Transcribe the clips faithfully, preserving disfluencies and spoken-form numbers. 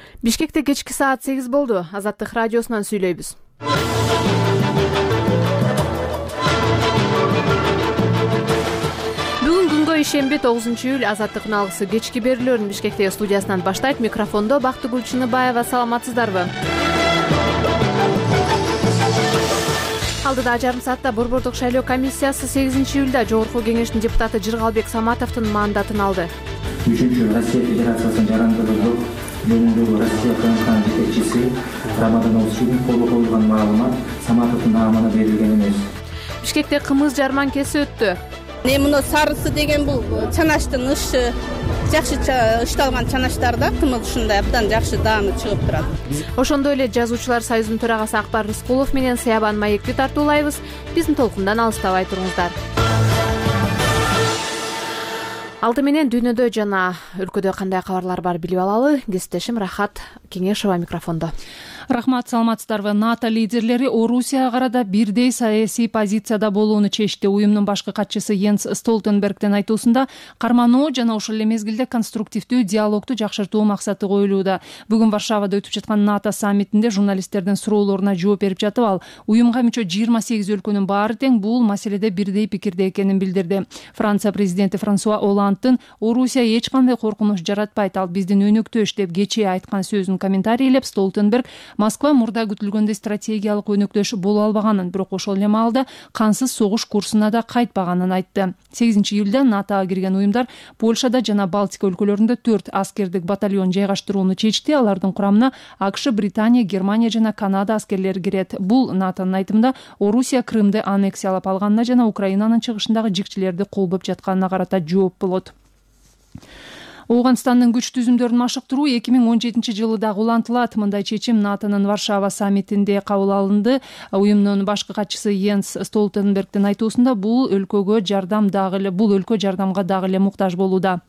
Бишкекте кечки саат сегиз болду. Азаттык радиосунан сүйлөйбүз. Бүгүн күнгө ишемби тогузунчу июль Азаттыктын алгысы кечки берүүлөрүн Бишкектеги студиясынан баштайт. Микрофондо Бактыгүл Чыныбаева. Саламатсыздарбы? Алдыда жарым саатта Борбордук шайлоо комиссиясы сегизинчи июлда Жогорку кеңештин депутаты Жыргалбек Саматовдун мандатын алды. Үчүнчү Россия Федерациясынын жарандыгы жөнүндөгү Россия КМКнын жетекчиси Рамадан Олшиевдин колу коюлган маалымат Саматовдун наамына берилген эмес. Бишкекте кымыз жарманкеси өттү. Эми мына сарысы деген бул чанаштын ышы жакшы ышталган чанаштарда кымыз ушундай абдан жакшы даамы чыгып турат. Ошондой эле Жазуучулар союзунун төрагасы Акбар Рыскулов менен Сыябан Маекти тартуулайбыз. Биздин толкундан алыстабай туруңуздар. Алды менен дүйнөдө жана өлкөдө кандай кабарлар бар билип алалы. Кесиптешим Рахат Кеңешова микрофондо. Рахмат, саламатсыздарбы. НАТО лидерлери Орусияга карата бирдей саясий позицияда болууну чечти. Уюмдун башкы катчысы Йенс Столтенбергдин айтуусунда кармануу жана ошол эле мезгилде конструктивдүү диалогду жакшыртуу максаты коюлууда. Бүгүн Варшавада өтүп жаткан НАТО саммитинде журналисттердин суроолоруна жооп берип жатып ал уюмга мүчө жыйырма сегиз өлкөнүн баары тең бул маселеде бирдей пикирде экенин билдирди. Франция президенти Франсуа Олландтын Орусия эч кандай коркунуч жаратпайт, ал биздин өнөктөш деп кечээ айткан сөзүн комментарийлеп Столтенберг Москва мурда күтүлгөндөй стратегиялык өнөктөш боло албаганын, бирок ошол эле маалда кансыз согуш курсуна да кайтпаганын айтты. сегизинчи июлда NATOга кирген уюмдар Польшада жана Балтика өлкөлөрүндө төрт аскердик батальон жайгаштырууну чечти. Алардын курамына АКШ, Британия, Германия жана Канада аскерлери кирет. Бул НАТОнун айтымында Орусия Крымды аннексиялап алганына жана Украинанын чыгышындагы жикчилерди колдоп жатканына карата жооп болот. Ооганстандын күч түзүмдөрүн машыктыруу эки миң он жетинчи жылы дагы улантылат. Мындай чечим НАТОнун Варшава саммитинде кабыл алынды. Уюмдун башкы катчысы Йенс Столтенбергдин айтуусунда бул өлкөгө жардам дагы эле бул өлкө жардамга дагы эле муктаж болууда.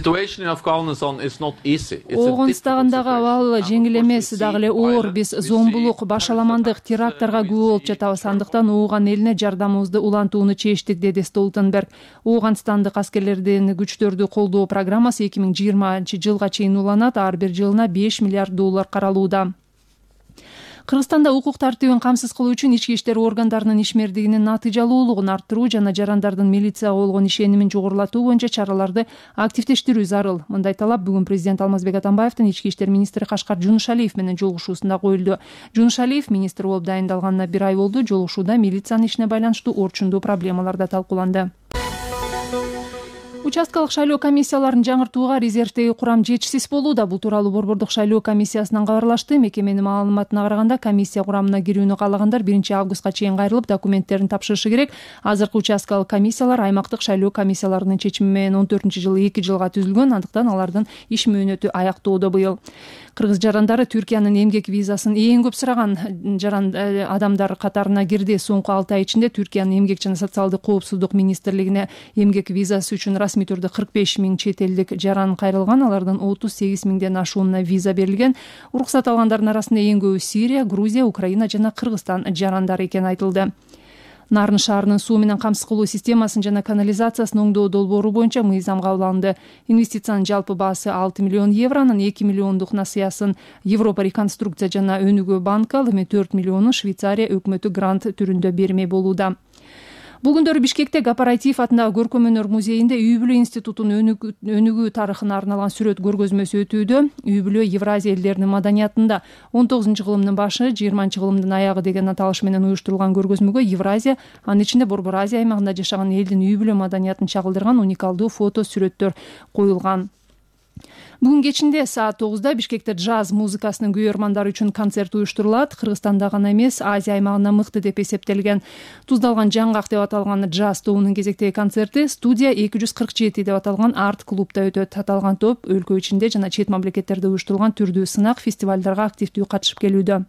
Ооганстандагы абал жеңил эмес, дагы эле оор. Биз зомбулук, башаламандык, теракттарга күбө болуп жатабыз. Андыктан ооган элине жардамыбызды улантууну чечтик, деди Столтенберг. Ооганстандык аскерлердин күчтөрдү колдоо программасы эки миң жыйырманчы жылга чейин уланат. Ар бир жылына беш миллиард доллар каралууда. Кыргызстанда укук тартибин камсыз кылуу үчүн ички иштер органдарынын ишмердигинин натыйжалуулугун арттыруу жана жарандардын милицияга болгон ишенимин жогорулатуу боюнча чараларды активдештирүү зарыл. Мындай талап бүгүн президент Алмазбек Атамбаевдин ички иштер министри Кашкар Жунушалиев менен жолугушуусунда коюлду. Жунушалиев министр болуп дайындалганына бир ай болду. Жолугушууда милициянын ишине байланыштуу орчундуу проблемалар да талкууланды. Участкалык шайлоо комиссияларын жаңыртууга резервдеги курам жетишсиз болууда. Бул тууралуу Борбордук шайлоо комиссиясынан кабарлашты. Мекеменин маалыматына караганда комиссия курамына кирүүнү каалагандар биринчи августка чейин кайрылып документтерин тапшырышы керек. Азыркы участкалык комиссиялар аймактык шайлоо комиссияларынын чечими менен он төртүнчү жылы эки жылга түзүлгөн. Андыктан алардын иш мөөнөтү аяктоодо быйыл. Кыргыз жарандары Түркиянын эмгек визасын эң көп сураган жаран адамдар катарына кирди. Соңку алты ай ичинде Түркиянын эмгек жана социалдык коопсуздук министрлигине эмгек визасы үчүн расмий түрдө кырк беш миң чет элдик жаран кайрылган. Алардын отуз сегиз миңден ашууна виза берилген. Уруксат алгандардын арасында эң көбү Сирия, Грузия, Украина жана Кыргызстан жарандары экени айтылды. Нарын шаарынын суу менен камсыз кылуу системасын жана канализациясын оңдоо долбоору боюнча мыйзам кабыл алынды. Инвестициянын жалпы баасы алты миллион евро, анын эки миллиондук насыясын Европа реконструкция жана өнүгүү банкы, ал эми төрт миллиону Швейцария өкмөтү грант түрүндө бермей болууда. Бул күндөрү Бишкекте Кооператив атындагы көркөм өнөр музейинде үй бүлө институтунун өнүгүү тарыхына арналган сүрөт көргөзмөсү өтүүдө. Үй бүлө Евразия элдеринин маданиятында он тогузунчу кылымдын башы, жыйырманчы кылымдын аягы деген аталыш менен уюштурулган көргөзмөгө Евразия, анын ичинде Борбор Азия аймагында жашаган элдин үй бүлө маданиятын чагылдырган уникалдуу фото сүрөттөр коюлган. Бүгүн кечинде саат тогузда Бишкекте джаз музыкасынын күйөрмандары үчүн концерт уюштурулат. Кыргызстанда гана эмес, Азия аймагында мыкты деп эсептелген. Туздалган жаңгак деп аталган джаз тобунун кезектеги концерти студия эки жүз кырк жети деп аталган арт клубда өтөт. Аталган топ өлкө ичинде жана чет мамлекеттерде уюштурулган түрдүү сынак фестивалдарга активдүү катышып келүүдө.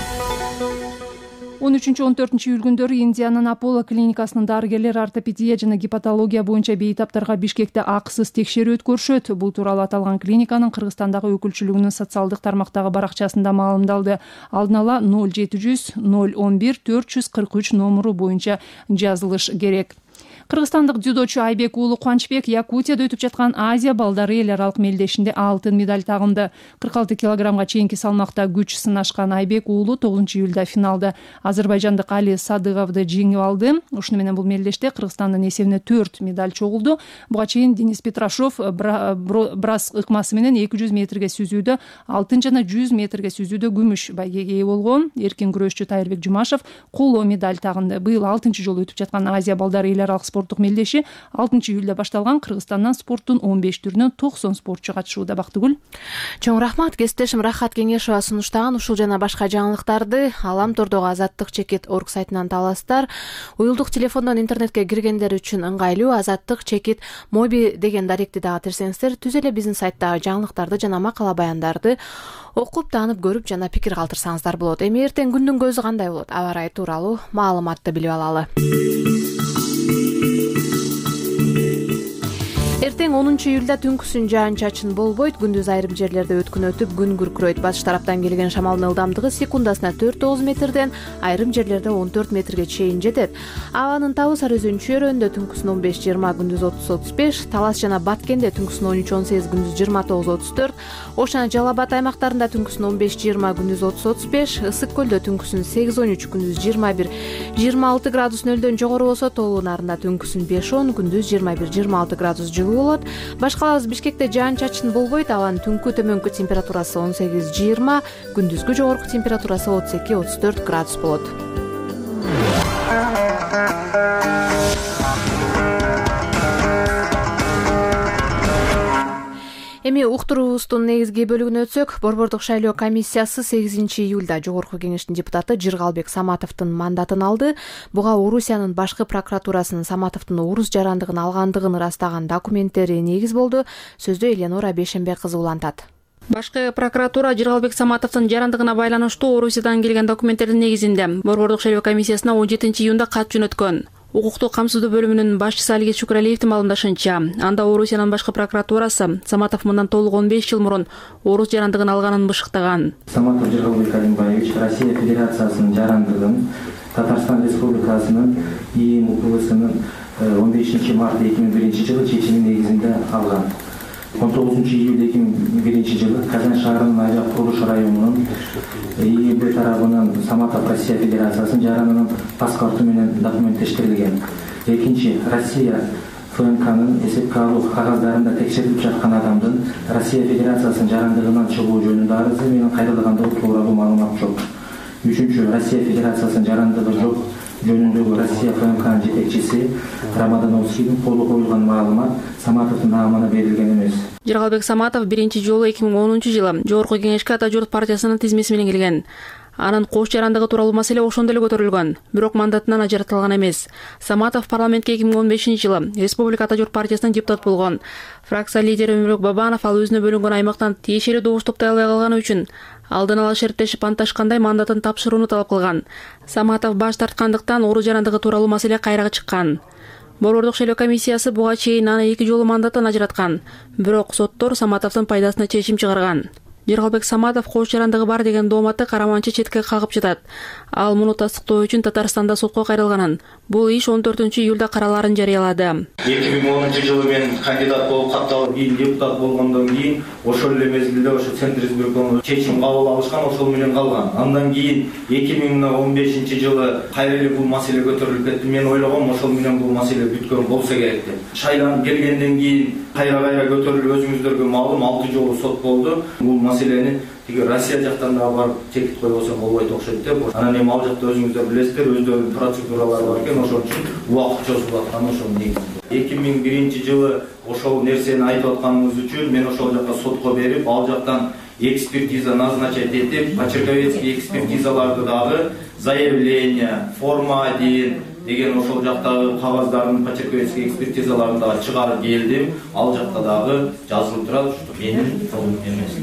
он үчүнчү он төртүнчү июль күндөрү Индиянын Аполло клиникасынын дарыгерлери ортопедия жана гепатология боюнча бейтаптарга Бишкекте акысыз текшерүү өткөрүшөт. Бул тууралуу аталган клиниканын Кыргызстандагы өкүлчүлүгүнүн социалдык тармактагы баракчасында маалымдалды. Алдын ала ноль жети жүз ноль он бир төрт жүз кырк үч номуру боюнча жазылыш керек. Кыргызстандык дзюдочу Айбек уулу Кубанычбек Якутияда өтүп жаткан Азия балдары эл аралык мелдешинде алтын медаль тагынды. кырк алты килограммга чейинки салмакта күч сынашкан Айбек уулу тогузунчу июлда финалда азербайжандык Али Садыговду жеңип алды. Ушуну менен бул мелдеште Кыргызстандын эсебине төрт медаль чогулду. Буга чейин Денис Петрашов брас ыкмасы менен эки жүз метрге сүзүүдө алтын жана жүз метрге сүзүүдө күмүш байгеге ээ болгон. Эркин күрөшчү Тайырбек Жумашев коло медаль тагынды. Быйыл алтынчы жолу өтүп жаткан Азия балдары эл аралык спорттук мелдеши алтынчы июлда башталган. Кыргызстандан спорттун он беш түрүнөн токсон спортчу катышууда. Бактыгүл. Чоң рахмат. Кесиптешим Рахат Кеңешова сунуштаган ушул жана башка жаңылыктарды Алам тордогу Азаттык чекит орг сайтынан таластар. Уюлдук телефондон интернетке киргендер үчүн ыңгайлуу Азаттык чекит моби деген даректи дагы терсеңиздер түз эле биздин сайттагы жаңылыктарды жана макала баяндарды окуп таанып көрүп жана пикир калтырсаңыздар болот. Эми эртең күндүн көзү кандай болот? Аба ырайы тууралуу маалыматты билип алалы. Эртең онунчу июлда түнкүсүн жаан-чачын болбойт. Күндүз айрым жерлерде өткүн өтүп, күн күркүрөйт. Батыш тараптан келген шамалдын ылдамдыгы секундасына төрт тогуз метрден айрым жерлерде он төрт метрге чейин жетет. Абанын табы Сары Өзөн чөйрөндө түнкүсүн он беш жыйырма, күндүз отуз отуз беш, Талас жана Баткенде түнкүсүн он үч он сегиз, күндүз жыйырма тогуз отуз төрт, Ош жана Жалал Абад аймактарында түнкүсүн он беш жыйырма, күндүз отуз отуз беш, Ысык көлдө түнкүсүн сегиз он үч, күндүз жыйырма бир жыйырма алты градус нөлдөн жогору болсо, Тоолуу Нарында түнкүсүн беш он, күндүз жыйырма бир жыйырма алты градус жылуу болот. Башкалабыз Бишкекте жаан-чачын болбойт. Абанын түнкү төмөнкү температурасы он сегиз жыйырма, күндүзгү жогорку температурасы отуз эки отуз төрт градус болот. Эми уктуруубуздун негизги бөлүгүнө өтсөк, Борбордук шайлоо комиссиясы сегизинчи июлда Жогорку кеңештин депутаты Жыргалбек Саматовдун мандатын алды. Буга Орусиянын башкы прокуратурасынын Саматовдун орус жарандыгын алгандыгын ырастаган документтери негиз болду. Сөздү Эленора Бешенбек кызы улантат. Башкы прокуратура Жыргалбек Саматовдун жарандыгына байланыштуу Орусиядан келген документтердин негизинде Борбордук шайлоо комиссиясына он жетинчи июнда кат жөнөткөн. Укуктук камсыздоо бөлүмүнүн башчысы Алигет Шукуралиевдин маалымдашынча, анда Орусиянын башкы прокуратурасы Саматов мындан толук он беш жыл мурун орус жарандыгын алганын бышыктаган. Саматов Жыргалбек Алимбаевич Россия Федерациясынын жарандыгын Татарстан Республикасынын И М У К Сынын он бешинчи март эки миң биринчи жылы чечими негизинде алган. он тогузунчу июль эки миң биринчи жылы Казан шаарынын Айжак курулуш районунун И Б тарабынан Саматов Россия Федерациясынын жарандыгынын паспорту менен документтештирилген. Экинчи, Россия Ф М К'нын эсепке алуу кагаздарында текшерилип жаткан адамдын Россия Федерациясынын жарандыгынан чыгуу жөнүндө арызы менен кайрылгандыгы тууралуу маалымат жок. Үчүнчү, Россия Федерациясынын жарандыгы жок жөнүндөгү Россия Ф М К'нын жетекчиси Рамадановскийдин колу коюлган маалымат Саматовдун наамына берилген эмес. Жыргалбек Саматов биринчи жолу эки миң онунчу жылы Жогорку кеңешке Ата журт партиясынын тизмеси менен келген. Анын кош жарандыгы тууралуу маселе ошондо эле көтөрүлгөн, бирок мандатынан ажыратылган эмес. Саматов парламентке эки миң он бешинчи жылы Республика Ата журт партиясынын депутаты болгон. Фракция лидери Өмүрбек Бабанов ал өзүнө бөлүнгөн аймактан тиешелүү добуш топтой албай калганы үчүн алдын ала шерттешип антташкандай мандатын тапшырууну талап кылган. Саматов баш тарткандыктан орус жарандыгы тууралуу маселе кайрага чыккан. Борбордук шайлоо комиссиясы буга чейин аны эки жолу мандаттан ажыраткан, бирок соттор Саматовдун пайдасына чечим чыгарган. Жыргалбек Саматов кош жарандыгы бар деген дооматты караманча четке кагып жатат. Ал муну тастыктоо үчүн Татарстанда сотко кайрылганын. Бул иш он төртүнчү июлда караларын жарыялады. эки миң онунчу жылы мен кандидат болуп катталып, кийин депутат болгондон кийин ошол эле мезгилде ошо Центр избирком чечим кабыл алышкан, ошол менен калган. Андан кийин эки миң он бешинчи жылы кайра эле бул маселе көтөрүлүп кетти. Мен ойлогом ошол менен бул маселе бүткөн болсо керек деп. Шайланып келгенден кийин кайра-кайра көтөрүлүп өзүңүздөргө маалым алты жолу сот болду. Бул маселени тиги Россия жактан да барып чекит койбосо болбойт окшойт деп. Анан эми ал жакта өзүңүздөр билесиздер, өздөрүнүн процедуралары бар экен, ошон үчүн убакыт чозулуп атканы ошол негизинде. эки миң биринчи жылы ошол нерсени айтып атканыңыз үчүн мен ошол жакка сотко берип, ал жактан экспертиза назначать этип, почерковецкий экспертизаларды дагы заявление, форма один деген ошол жактагы кагаздардын почерковецкий экспертизаларын дагы чыгарып келдим. Ал жакта дагы жазылып турат, менин колум эмес.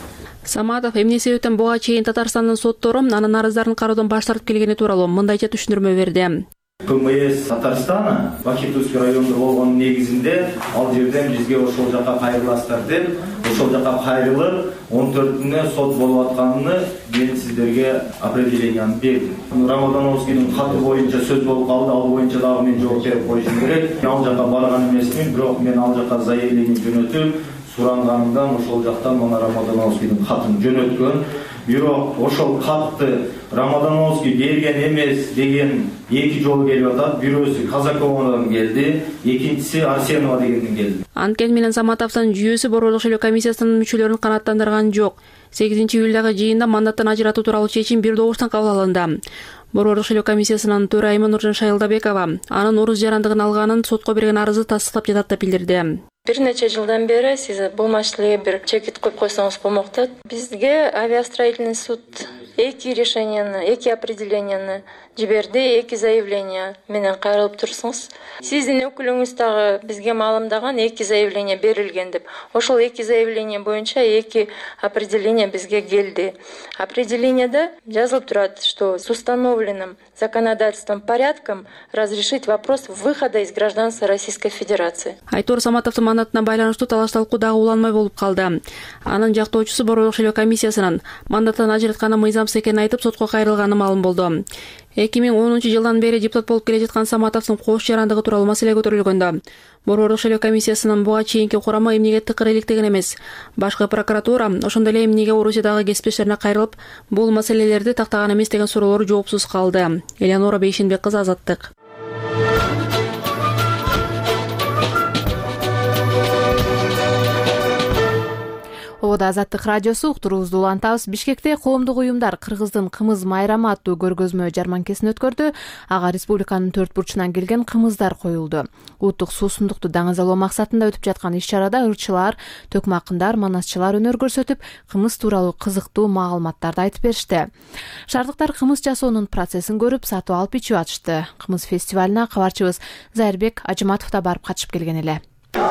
Саматов эмне себептен буга чейин Татарстандын соттору анын арыздарын кароодон баш тартып келгени тууралуу мындайча түшүндүрмө берди. КМС Татарстана Бакитовский районда болгон негизинде ал жерден бизге ошол жака кайрыласыздар деп, ошол жака кайрылып он төртүнө сот болуп атканын мен сиздерге определенияны бердим. Рамадановскийдин каты боюнча сөз болуп калды, ал боюнча дагы мен жооп берип коюшум керек. Ал жака барган эмесмин, бирок мен ал жака заявление жөнөтүп, суранганымдан ошол жактан мына Рамадановскийдин катын жөнөткөн. Бирок ошол катты Рамадановский берген эмес деген эки жол келип атат. Бирөөсү Казаковадан келди, экинчиси Арсенова дегенден келди. Анткени менен Саматовдун жүйөсү Борбордук шайлоо комиссиясынын мүчөлөрүн канааттандырган жок. сегизинчи июлдагы жыйында мандаттан ажыратуу тууралуу чечим бир добуштан кабыл алынды. Борбордук шайлоо комиссиясынын төрайымы Нуржан Шайылдабекова анын орус жарандыгын алганын сотко берген арызы тастыктап жатат деп билдирди. Бир нече жылдан бери сиз бул маселеге бир чекит коюп койсоңуз болмок да. Бизге авиастроительный суд эки решенияны, эки определенияны жиберди, эки заявление менен кайрылып турсуңуз. Сиздин өкүлүңүз дагы бизге маалымдаган эки заявление берилген деп. Ошол эки заявление боюнча эки определение бизге келди. Определениеде жазылып турат, что с установленным законодательством порядком разрешить вопрос выхода из гражданства Российской Федерации. Айтор Саматовдун мандатына байланыштуу талаш-талкуу дагы уланмай болуп калды. Анын жактоочусу Борбордук шайлоо комиссиясынын мандаттан ажыратканы мыйзамсыз экенин айтып сотко кайрылганы маалым болду. эки миң онунчу жылдан бери депутат болуп келе жаткан Саматовдун кош жарандыгы тууралуу маселе көтөрүлгөндө Борбордук шайлоо комиссиясынын буга чейинки курамы эмнеге тыкыр иликтеген эмес. Башкы прокуратура ошондой эле эмнеге Орусиядагы кесиптештерине кайрылып, бул маселелерди тактаган эмес деген суроолор жоопсуз калды. Элеонора Бейшенбек кызы, Азаттык. Обода Азаттык радиосу уктуруубузду улантабыз. Бишкекте коомдук уюмдар Кыргыздын кымыз майрамы аттуу көргөзмө жарманкесин өткөрдү. Ага республиканын төрт бурчунан келген кымыздар коюлду. Улуттук суусундукту даңазалоо максатында өтүп жаткан иш-чарада ырчылар, төкмакындар, манасчылар өнөр көрсөтүп, кымыз тууралуу кызыктуу маалыматтарды айтып беришти. Шаардыктар кымыз жасоонун процессин көрүп, сатып алып ичип атышты. Кымыз фестивалына кабарчыбыз Зайырбек Ажыматов да барып катышып келген эле.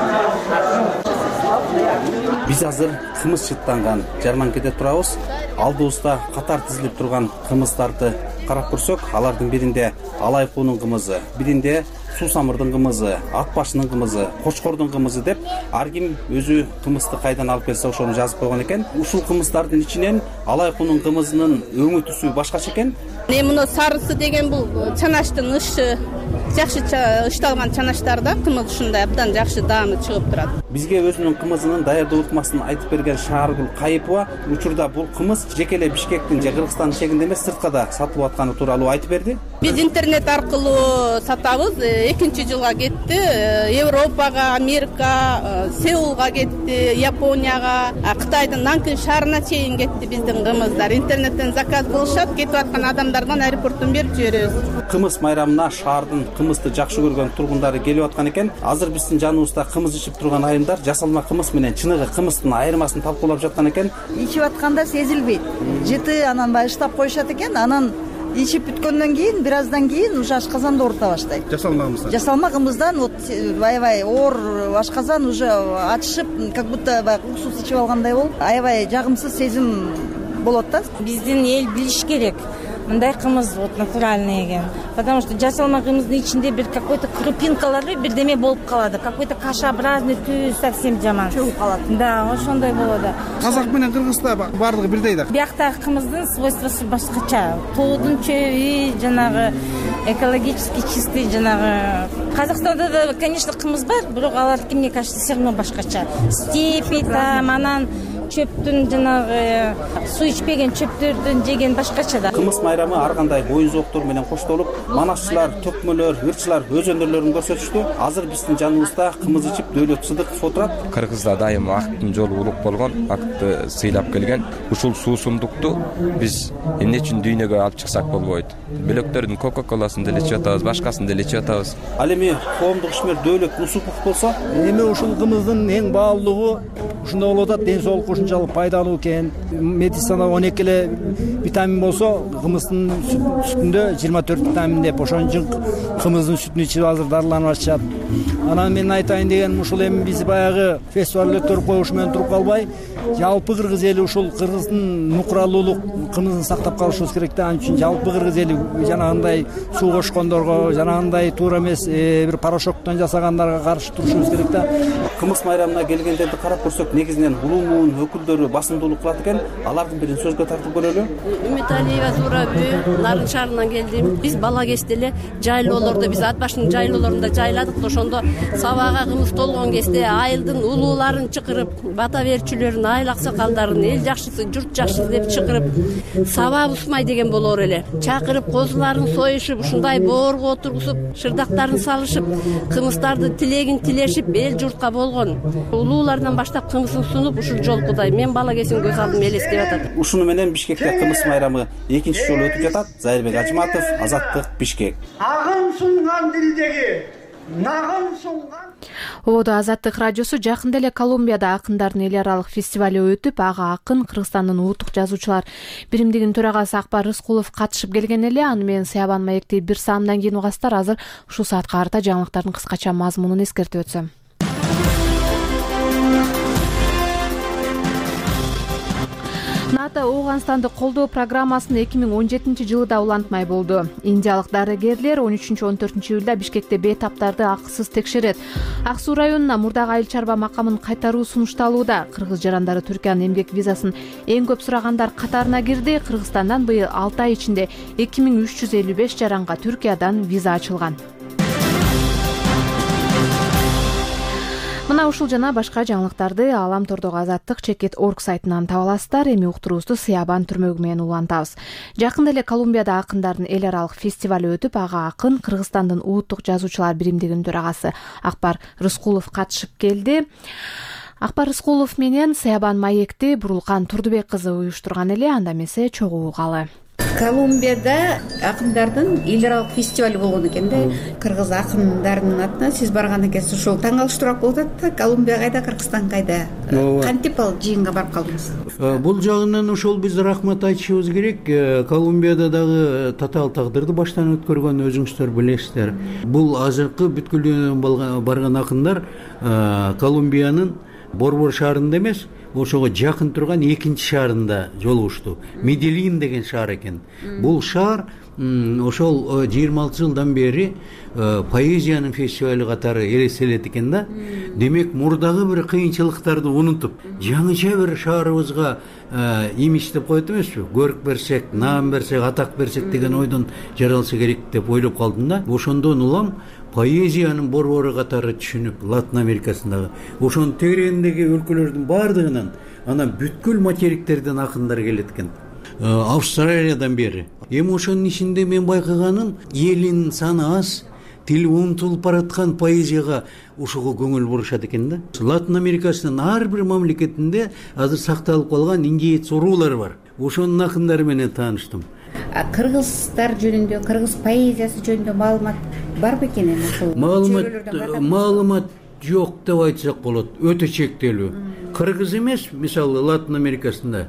Биз азыр кымыз чыттанган жарманкеде турабыз. Алдыбызда катар тизилип турган кымыздарды карап көрсөк, алардын биринде алай куунун кымызы, биринде суусамырдын кымызы, ат башынын кымызы, кочкордун кымызы деп ар ким өзү кымызды кайдан алып келсе ошону жазып койгон экен. Ушул кымыздардын ичинен алай куунун кымызынын өңү түсү башкача экен. Эми муну сарысы деген бул чанаштын ышы, жакшы ышталган чанаштарда кымыз ушундай абдан жакшы даамы чыгып турат. Бизге өзүнүн кымызынын даярдоо ыкмасын айтып берген Шааргүл Кайыпова учурда бул кымыз жеке эле Бишкектин же Кыргызстандын чегинде эмес, сыртка да сатылып атканы тууралуу айтып берди. Биз интернет аркылуу сатабыз. Экинчи жылга кетти. Европага, Америка, Сеулга кетти, Японияга, Кытайдын Нанкин шаарына чейин кетти биздин кымыздар. Интернеттен заказ кылышат, кетип аткан адамдардан аэропорттон берип жиберебиз. Кымыз майрамына шаардын кымызды жакшы көргөн тургундары келип аткан экен. Азыр биздин жаныбызда кымыз ичип турган айымдар жасалма кымыз менен чыныгы кымыздын айырмасын талкуулап жаткан экен. Ичип атканда сезилбейт. Жыты анан баштап коюшат экен. Анан ичип бүткөндөн кийин бир аздан кийин уже ашказанда оорута баштайт. Жасалма кымыздан. Жасалма кымыздан вот аябай оор ашказан уже ачышып, как будто баягы уксус ичип алгандай болуп, аябай жагымсыз сезим болот да. Биздин эл билиш керек. Мындай кымыз вот натуральный экен. Потому что жасалма кымыздын ичинде бир какой-то крупинкалары бирдеме болуп калады. Какой-то кашеобразный түз совсем жаман. Чөгүп калат. Да, ошондой болот. Казак менен Кыргызда баардыгы бирдей да. Бияктагы кымыздын свойствосу башкача. Тоодун чөбү, жанагы экологически чистый, жанагы. Казакстанда да, конечно, кымыз бар, бирок алардыкы, мне кажется, все равно башкача. Степи там, анан чөптүн жанагы суу ичпеген чөптөрдөн жеген башкача да. Кымыз майрамы ар кандай оюн зооктор менен коштолуп, манасчылар, төкмөлөр, ырчылар өз өнөрлөрүн көрсөтүштү. Азыр биздин жаныбызда кымыз ичип Дөөлөт Сыдыков отурат. Кыргызда дайыма акттын жолу улук болгон, акты сыйлап келген. Ушул суусундукту биз эмне үчүн дүйнөгө алып чыксак болбойт. Бөлөктөрдүн кока-коласын деле ичип атабыз, башкасын деле ичип атабыз. Ал эми коомдук ишмер Дөөлөт Нусупов болсо, эми ушул кымыздын эң баалуулугу ушунда болуп атат, ден соолукка ушунчалык пайдалуу экен. Медицинада он эки эле витамин болсо, кымыздын сүтүндө жыйырма төрт витамин деп, ошон үчүн кымыздын сүтүн ичип азыр дарыланып атышат. Анан мен айтайын деген, ушул эми биз баягы фестиваль өткөрүп коюш менен туруп калбай, жалпы кыргыз эли ушул кыргыздын нукралуулук кымызын сактап калышыбыз керек да. Ал үчүн жалпы кыргыз эли жанагындай суу кошкондорго, жанагындай туура эмес бир порошоктон жасагандарга каршы турушубуз керек да. Кымыз майрамына келгендерди карап көрсөк, негизинен улуу муун өкүлдөрү басымдуулук кылат экен. Алардын бирин сөзгө тартып көрөлү. Үмүталиева Зура бүү, Нарын шаарынан келдим. Биз бала кезде эле жайлоолордо, биз ат башынын жайлоолорунда жайладык. Ошондо сабага кымыз толгон кезде айылдын улууларын чакырып, бата берчүлөрүн, айыл аксакалдарын, эл жакшысы, журт жакшысы деп чакырып, саба бусмай деген болор эле. Чакырып, козуларын союшуп, ушундай боорго отургузуп, шырдактарын салышып, кымыздарды тилегин тилешип, эл журтка болгон. Улуулардан баштап кымызын сунуп, ушул жолкудай мен бала кезим көз алдыма элестеп атат. Ушуну менен Бишкекте кымыз майрамы экинчи жолу өтүп жатат. Зайырбек Ажыматов, Азаттык, Бишкек. Агым сунган дилдеги нагым сунган. Ободо Азаттык радиосу жакында эле Колумбияда акындардын эл аралык фестивали өтүп, ага акын Кыргызстандын улуттук жазуучулар биримдигинин төрагасы Акбар Рыскулов катышып келген эле. Аны менен Саябан маекти бир саамдан кийин угасыздар. Азыр ушул саатка карата жаңылыктардын кыскача мазмунун эскертип өтсөм. НАТО Ооганстанды колдоо программасын эки миң он жетинчи жылда улантмай болду. Индиялык дарыгерлер он үчүнчү он төртүнчү июлда Бишкекте бейтаптарды акысыз текшерет. Ак Суу районуна мурдагы айыл чарба макамын кайтаруу сунушталууда. Кыргыз жарандары Түркиянын эмгек визасын эң көп сурагандар катарына кирди. Кыргызстандан быйыл алты ай ичинде эки миң үч жүз элүү беш жаранга Түркиядан виза ачылган. Мына ушул жана башка жаңылыктарды Алам тордогу Азаттык чекит точка орг сайтынан таба аласыздар. Эми уктуруубузду Саябан түрмөгү менен улантабыз. Жакында эле Колумбияда акындардын эл аралык фестивали өтүп, ага акын Кыргызстандын улуттук жазуучулар биримдигинин төрагасы Акбар Рыскулов катышып келди. Акбар Рыскулов менен Саябан маекти Бурулкан Турдубек кызы уюштурган эле. Анда эмесе чогуу угалы. Колумбияда акындардын эл аралык фестивали болгон экен да. Кыргыз акындарынын атына сиз барган экенсиз. Ошол таң калыштуураак болуп атат. Колумбия кайда, Кыргызстан кайда? Кантип ал жыйынга барып калдыңыз? Бул жагынан ошол биз рахмат айтышыбыз керек. Колумбияда дагы татаал тагдырды баштан өткөргөн өзүңүздөр билесиздер. Бул азыркы бүткүл дүйнөдөн барган акындар Колумбиянын Борбор шаарында эмес, ошого жакын турган экинчи шаарында жолугушту. Меделин деген шаар экен. Бул шаар ошол жыйырма алты жылдан бери поэзиянын фестивали катары элестелет экен да. Демек, мурдагы бир кыйынчылыктарды унутуп, жаңыча бир шаарыбызга имидж деп коет эмеспи? Көрүк берсек, наам берсек, атак берсек деген ойдон жаралса керек деп ойлоп калдым да. Ошондон улам поэзиянын борбору катары түшүнүп, Латын Америкасындагы ошонун тегерегиндеги өлкөлөрдүн баардыгынан анан бүткүл материктерден акындар келет экен. Австралиядан бери. Эми ошонун ичинде мен байкаганым, элинин саны аз, тили унутулуп бараткан поэзияга ушуга көңүл бурушат экен да. Латын Америкасынын ар бир мамлекетинде азыр сакталып калган индеец уруулар бар. Ошонун акындары менен тааныштым. Кыргыздар жөнүндө, кыргыз поэзиясы жөнүндө маалымат барбы экен эми ушул? Маалымат маалымат жок деп айтсак болот, өтө чектелүү. Кыргыз эмес, мисалы Латын Америкасында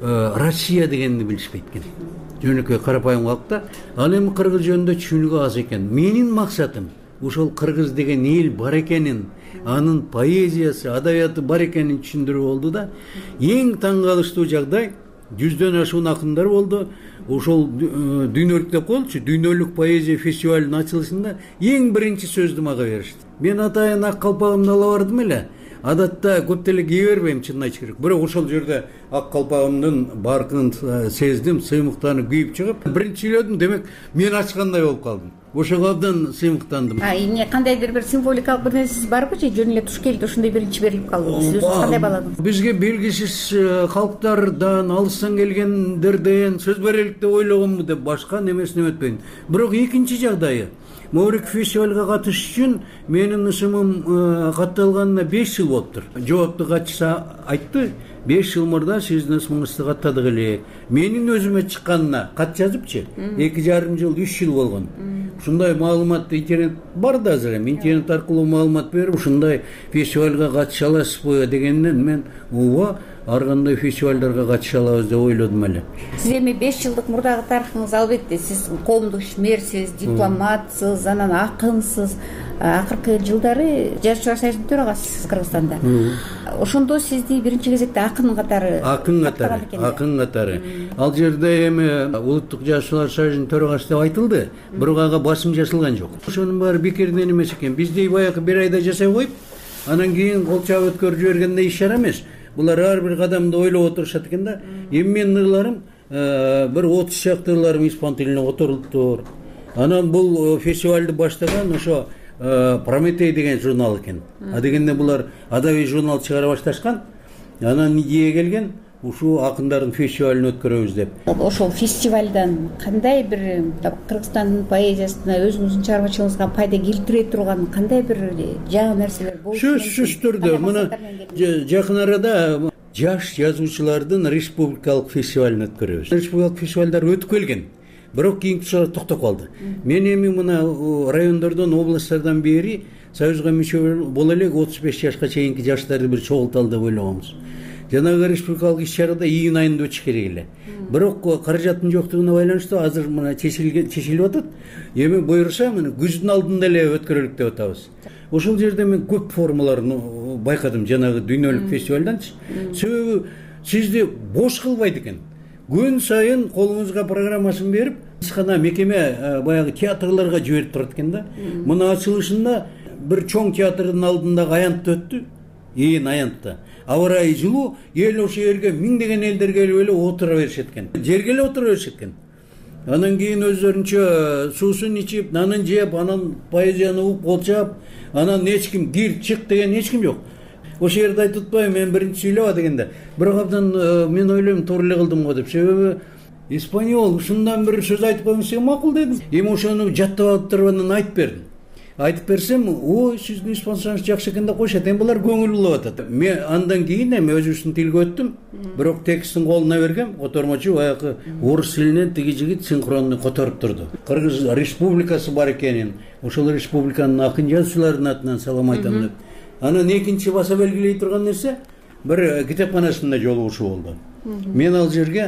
Россия дегенди билишпейт экен. Жөнөкөй карапайым калкта, ал эми кыргыз жөнүндө түшүнүгү аз экен. Менин максатым ушул кыргыз деген эл бар экенин, анын поэзиясы, адабияты бар экенин түшүндүрүү болду да. Эң таң калыштуу жагдай, жүздөн ашуун акындар болду. Ошол дүйнөлүк деп коелучу, дүйнөлүк поэзия фестивалынын ачылышында эң биринчи сөздү мага беришти. Мен атайын ак калпагымды ала бардым эле. Адатта көп деле кие бербейм, чынын айтыш керек. Бирок ошол жерде ак калпагымдын баркын сездим, сыймыктанып кийип чыгып, биринчи сүйлөдүм, демек мен ачкандай болуп калдым. Ошого абдан сыймыктандым. А эмне кандайдыр бир символикалык бир нерсеси барбы же жөн эле туш келди, ошондой биринчи берилип калдыңыз? Сиз өзүңүз кандай бааладыңыз? Бизге белгисиз калктардан, алыстан келгендерден сөз берелик деп ойлогонму деп башка немесин эметпейм. Бирок экинчи жагдайы, Морик фестивалга катышыш үчүн менин ысымым катталганына беш жыл болуптур. Жоопту катчысы айтты, беш жыл мурда сиздин ысымыңызды каттадык элек. Менин өзүмө чыкканына кат жазыпчы, эки жарым жыл, үч жыл болгон. Ушундай маалымат интернет бар да азыр эми, интернет аркылуу маалымат берип, ушундай фестивалга катыша аласызбы дегенден мен ооба, ар кандай фестивалдарга катыша алабыз деп ойлодум эле. Сиз эми беш жылдык мурдагы тарыхыңыз албетте, сиз коомдук ишмерсиз, дипломатсыз, анан акынсыз. акыркы жылдары жазуучулар союзунун төрагасысыз Кыргызстанда. Ошондо сизди биринчи кезекте акын катары акын катары акын катары ал жерде эми улуттук жазуучулар союзунун төрагасы деп айтылды, бирок ага басым жасалган жок. Ошонун баары бекерден эмес экен. Бизди баягы бир айда жасай коюп, анан кийин кол чаап өткөрүп жибергенде иш чара эмес. Булар ар бир кадамды ойлоп отурушат экен да. Эми менин ырларым бир отуз чакты ырларым испан тилине которулуптур. Анан бул фестивалды баштаган ошо Прометей деген журнал экен. А дегенде булар адабий журнал чыгара башташкан. Анан идея келген, ушул акындардын фестивалын өткөрөбүз деп. Ошол фестивалдан кандай бир Кыргызстандын поэзиясына өзүңүздүн чарбачылыгыңызга пайда келтире турган кандай бир жаңы нерселер болушу? Сөзсүз түрдө мына жакын арада жаш жазуучулардын республикалык фестивалын өткөрөбүз. Республикалык фестивалдар өтүп келген. Бирок кийинки жылы токтоп калды. Мен эми мына райондордон, областтардан бери союзга мүчө боло элек отуз беш жашка чейинки жаштарды бир чогулталы деп ойлогонбуз. Жанагы республикалык иш-чарада июнь айында өтүш керек эле. Бирок каражаттын жоктугуна байланыштуу азыр мына чечилип атат. Эми буйруса мына күздүн алдында эле өткөрөлүк деп атабыз. Ошол жерде мен көп формаларын байкадым жанагы дүйнөлүк фестивалданчы. Себеби сизди бош кылбайт экен. Күн сайын колуңузга программасын берип, ишкана мекеме баягы театрларга жиберип турат экен да. Мына ачылышында бир чоң театрдын алдындагы аянтта өттү. Ээн аянтта. Аба ырайы жылуу, эл ошо жерге миңдеген элдер келип эле отура беришет экен. Жерге эле отура беришет экен. Анан кийин өздөрүнчө суусун ичип, нанын жеп, анан поэзияны угуп, колчап, анан эч ким кир чык деген эч ким жок. Ошол жерде айтып атпайбы, мен биринчи сүйлөбө дегенде. Бирок абдан мен ойлойм, туура эле кылдым го деп. Себеби испаньол ушундан бир сөз айтып коймосо макул дедим. Эми ошону жаттап алып туруп анан айтып бердим. Айтып берсем, ой, сиздин испансаңыз жакшы экен деп коюшат. Эми булар көңүл булып атат. Мен андан кийин эми өзүбүздүн тилге өттүм. Бирок текстин колуна бергем, котормочу баягы орус тилинен тиги жигит синхронду которуп турду. Кыргыз республикасы бар экенин, ошол республиканын акын жазуучуларынын атынан салам айтам деп. Анан экинчи баса белгилей турган нерсе бир китепканасында жолугушуу болду. Мен ал жерге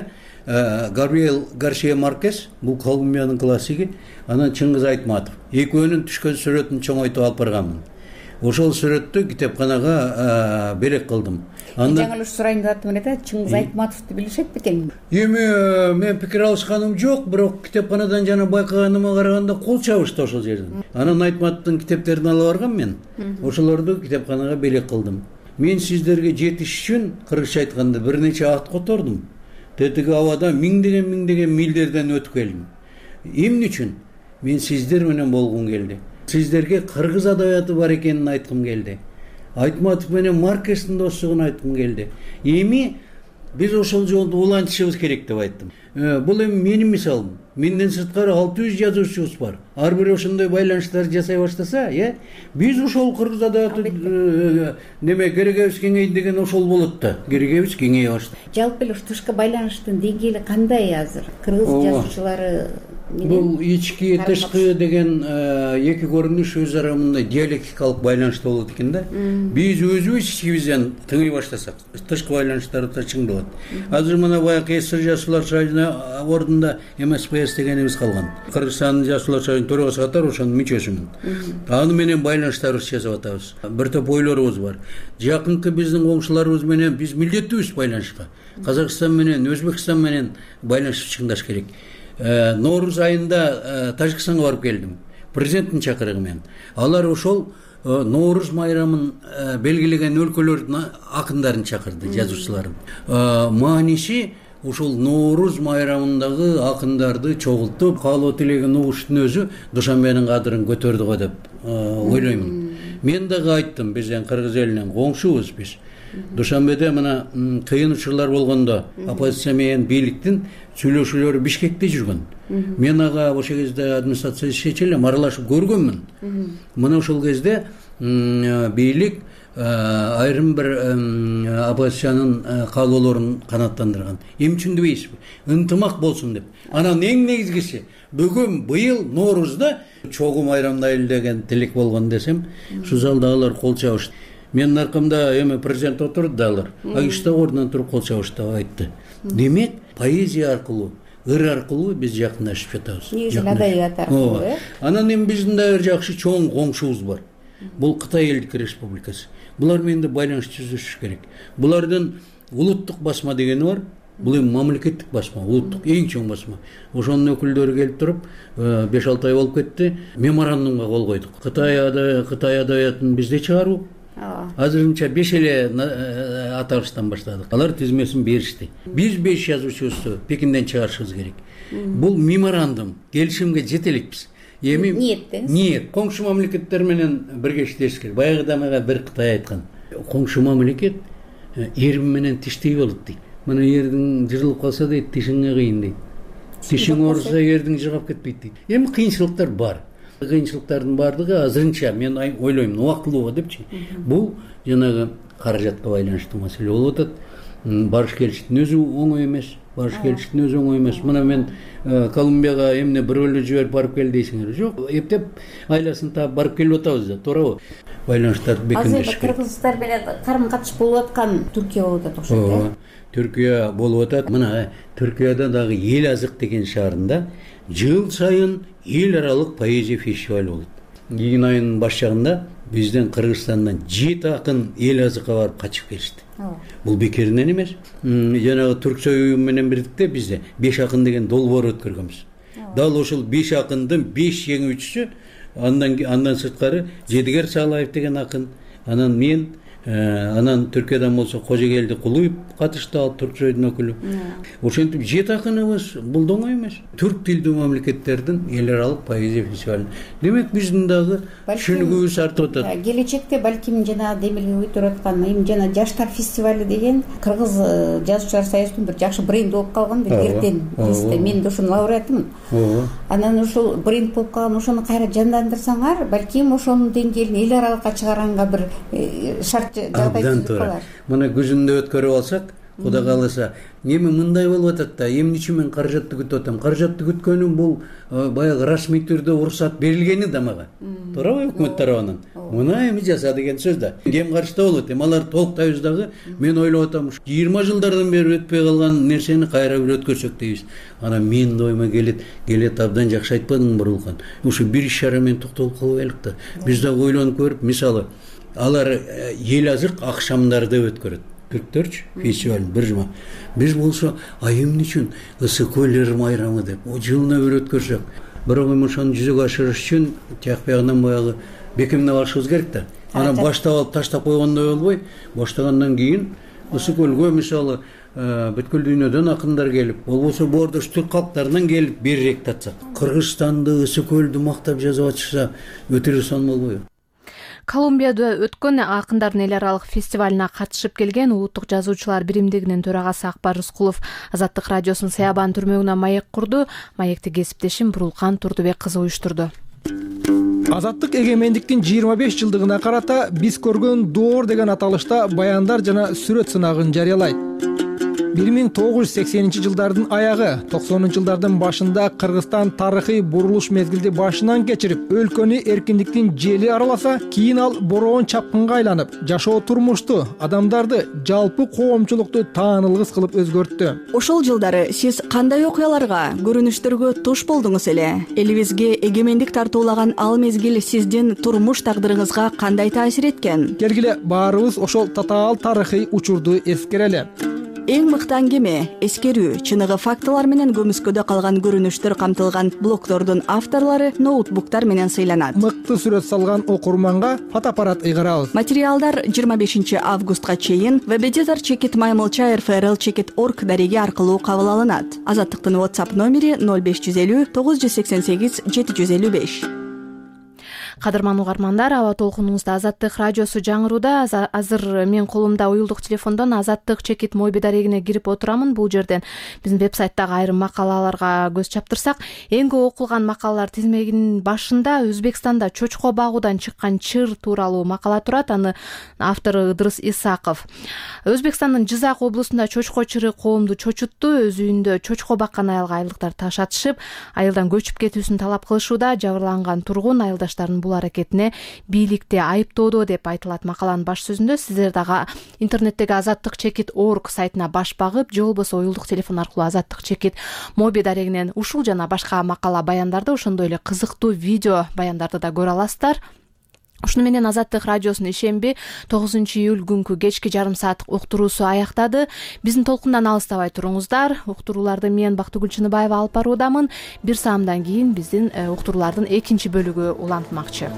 Габриэл Гарсия Маркес, бул Колумбиянын классиги, анан Чыңгыз Айтматов. Экөөнүн түшкөн сүрөтүн чоңойтуп алып барганмын. Ошол сүрөттү китепканага белек кылдым. Жаңылыш сурайын деп аттым эле, Чыңгыз Айтматовду билишет бекен? Эми мен пикир алышканым жок, бирок китепканадан жана байкаганыма караганда кол чабышты ошол жерден. Анан Айтматовдун китептерин алып баргам мен. Ошолорду китепканага белек кылдым. Мен сиздерге жетиш үчүн кыргызча айтканда бир нече ат котордум. Тетиги абада миңдеген миңдеген милдерден өтүп келдим. Эмне үчүн? Мен сиздер менен болгум келди. Сиздерге кыргыз адабияты бар экенин айткым келди. Айтматов менен Маркестин достугун айткым келди. Эми биз ошол жолду улантышыбыз керек деп айттым. Бул эми менин мисалым. Менден сырткары алты жүз жазуучубуз бар. Ар бир ошондой байланыштарды жасай баштаса, э, биз ошол кыргыз адабияты неме керегебиз кеңейди деген ошол болот да. Керегебиз кеңейе баштады. Жалпы эле тышкы байланыштын деңгээли кандай азыр? Кыргыз жазуучулары бул ички тышкы деген эки көрүнүш өз ара мындай диалектикалык байланышта болот экен да. Биз өзүбүз ичибизден тыңый баштасак, тышкы байланыштар да чыңдалат. Азыр мына баягы СССР жазуучулар союзунун ордунда эм эс пэ эс дегенибиз калган. Кыргызстандын жазуучулар союзунун төрагасы катары ошонун мүчөсүмүн. Аны менен байланыштарыбызды жасап атабыз. Бир топ ойлорубуз бар. Жакынкы биздин коңшуларыбыз менен биз милдеттүүбүз байланышка. Казакстан менен, Өзбекстан менен байланышты чыңдаш керек. Норуз айында Тажикстанга барып келдим. Президенттин чакырыгы менен. Алар ошол Норуз майрамын белгилеген өлкөлөрдүн акындарын чакырды, жазуучуларын. Мааниси ошол Норуз майрамындагы акындарды чогултуп, каалоо тилеген угуштун өзү Душанбенин кадырын көтөрдү го деп ойлоймун. Мен дагы айттым, бизден кыргыз элинен коңшубуз биз. Душанбеде мына кыйын учурлар болгондо оппозиция менен бийликтин сүйлөшүүлөрү Бишкекте жүргөн. Мен ага ошол кезде администрация ишечи элем, аралашып көргөнмүн. Мына ошол кезде бийлик айрым бир оппозициянын каалоолорун канааттандырган. Эмне үчүн дебейсизби? Ынтымак болсун деп. Анан эң негизгиси бүгүн быйыл Ноорузда чогуу майрамдайлы деген тилек болгон десем, ушул залдагылар кол чабышты. Менин аркамда эми президент отурду да алар. Агишта ордунан туруп кол чабышты айтты. Демек, поэзия аркылуу ыр аркылуу биз жакындашып жатабыз. негизи адабият аркылуу э анан эми биздин да бир жакшы чоң коңшубуз бар. Бул Кытай Элдик Республикасы. Булар менен да байланыш түзүш керек. Булардын улуттук басма дегени бар. Бул эми мамлекеттик басма, улуттук эң чоң басма. Ошонун өкүлдөрү келип туруп, беш алты ай болуп кетти, меморандумга кол койдук. Кытай Кытай адабиятын бизде чыгаруу. Азырынча беш эле аталыштан баштадык. Алар тизмесин беришти. Биз беш жазуучубузду Пекинден чыгарышыбыз керек. Бул меморандум, келишимге жете элекпиз. Эми ниеттен. Ниет, коңшу мамлекеттер менен бирге иштеш керек. Баягыда мага бир Кытай айткан. Коңшу мамлекет эрим менен тиштей болот дейт. Мына эрдин жырылып калса дейт, тишиңе кыйын дейт. Тишиң ооруса эрдин жыгап кетпейт дейт. Эми кыйынчылыктар бар. Кыйынчылыктардын баардыгы азырынча мен ойлойм, убактылуу депчи. Бул жанагы каражатка байланыштуу маселе болуп атат. Барыш келиштин өзү оңой эмес. Барыш келиштин өзү оңой эмес. Мына мен Колумбияга эмне бирөөлө жиберип барып кел дейсиңер. Жок, эптеп айласын таап барып келип атабыз да, туурабы? Байланыштарды бекемдеш керек. Азыр кыргызстан менен карым-катыш болуп аткан Түркия болуп атат окшойт э. Түркия болуп атат. Мына Түркияда дагы Эл Азык деген шаарында жыл сайын эл аралык поэзия фестивалы болот. Июнь айынын баш жагында бизден Кыргызстандан жети акын Эл Азыкка барып качып келишти. Бул бекеринен эмес. Жанагы Түрксой уюм менен бирдикте бизде беш акын деген долбоор өткөргөнбүз. Дал ошол беш акындын беш жеңүүчүсү, андан андан сырткары Жедигер Салаев деген акын, анан мен, анан Түркиядан болсо Кожогелди Кулуев катышты, ал Түрксойдун өкүлү. Ошентип жети акыныбыз, бул да оңой эмес. Түрк тилдүү мамлекеттердин эл аралык поэзия фестивалы. Демек биздин дагы түшүнүгүбүз артып атат. Келечекте балким жана демилге өтүп аткан эми жана жаштар фестивали деген Кыргыз жазуучулар союзунун бир жакшы бренд болуп калган бир эртен бизде. Мен да ошонун лауреатымын. Анан ошол бренд болуп калган, ошону кайра жандандырсаңар, балким ошонун деңгээлин эл аралыкка чыгаранга бир шарт абдан туура. Мына күзүндө өткөрүп алсак, Кудай кааласа, эми мындай болуп атат да, эмне үчүн мен каражатты күтүп атам? Каражатты күткөнүм бул баягы расмий түрдө уруксат берилгени да мага. Туурабы өкмөт тарабынан? Мына эми жаса деген сөз да. Кем каршыда болот? Эми алар толуктайбыз дагы. Мен ойлоп атам, жыйырма жылдардан бери өтпөй калган нерсени кайра бир өткөрсөк дейбиз. Анан мен ойма келет, келет абдан жакшы айтпадың Бурулкан. Ушу бир иш-чара менен токтолуп калбайлык да. Биз дагы ойлонуп көрүп, мисалы, алар Эл Азык акшамдарды өткөрөт. Түрктөрчү фестиваль бир жума. Биз болсо, ай эмне үчүн ысык көлдөр майрамы деп, о жылына бир өткөрсөк, бирок эми ошону жүзөгө ашырыш үчүн тиякпаягынан баягы бекемдеп алышыбыз керек да. Анан баштап алып таштап койгондой болбой, баштагандан кийин ысык көлгө мисалы бүткүл дүйнөдөн акындар келип, болбосо боордош түрк калктарынан келип берирээк татсак, Кыргызстанды, ысык көлдү мактап жазып атышса, өтө сан болбойбу? Колумбияда өткөн акындардын эл аралык фестивалына катышып келген Улуттук жазуучулар биримдигинин төрагасы Акбар Рыскулов Азаттык радиосунун Саябан түрмөгүнө маек курду. Маекти кесиптешим Бурулкан Турдубек кызы уюштурду. Азаттык эгемендиктин жыйырма беш жылдыгына карата биз көргөн доор деген аталышта баяндар жана сүрөт сынагын жарыялайт. бир миң тогуз жүз сексенинчи жылдардын аягы, токсонунчу жылдардын башында Кыргызстан тарыхый бурулуш мезгилди башынан кечирип, өлкөнү эркиндиктин жели араласа, кийин ал бороон чапкынга айланып, жашоо турмушту, адамдарды, жалпы коомчулукту таанылгыс кылып өзгөрттү. Ошол жылдары сиз кандай окуяларга, көрүнүштөргө туш болдуңуз эле? Элибизге эгемендик тартуулаган ал мезгил сиздин турмуш тагдырыңызга кандай таасир эткен? Келгиле баарыбыз ошол татаал тарыхый учурду эскерели. Эң мыкты аңгеме, эскерүү, чыныгы фактылар менен көмүскөдө калган көрүнүштөр камтылган блогдордун авторлору ноутбуктар менен сыйланат. Мыкты сүрөт салган окурманга фотоаппарат ыйгарабыз. Материалдар жыйырма бешинчи августка чейин веб-эдитор чекит маймылча эр эф эр эл чекит точка орг дареги аркылуу кабыл алынат. Азаттыктын WhatsApp номери ноль беш жүз элүү тогуз жүз сексен сегиз жети жүз элүү беш. Кадырман угармандар, аба толкунуңузда Азаттык радиосу жаңырууда. Азыр мен колумда уюлдук телефондон Азаттык чекит мойби дарегине кирип отурамын. Бул жерден биздин веб-сайттагы айрым макалаларга көз чаптырсак, эң көп окулган макалалар тизмегинин башында Өзбекстанда чочко багуудан чыккан чыр тууралуу макала турат. Аны автору Ыдырыс Исаков. Өзбекстандын Жизак облусунда чочко чыры коомду чочутту. Өз үйүндө чочко баккан аялга айылдыктар ташатышып, айылдан көчүп кетүүсүн талап кылышууда. Жабырланган тургун айылдаштарын бул аракетине бийликти айыптоодо деп айтылат макаланын баш сөзүндө. Сиздер дагы интернеттеги азаттык чекит орг сайтына баш багып, же болбосо уюлдук телефон аркылуу азаттык чекит моби дарегинен ушул жана башка макала баяндарды, ошондой эле кызыктуу видео баяндарды да көрө аласыздар. Ушуну менен Азаттык радиосунун ишемби тогузунчу июль күнкү кечки жарым саат уктуруусу аяктады. Биздин толкундан алыстабай туруңуздар. Уктурууларды мен Бактыгүл Чыныбаева алып баруудамын. Бир саамдан кийин биздин уктуруулардын экинчи бөлүгү улантмакчы.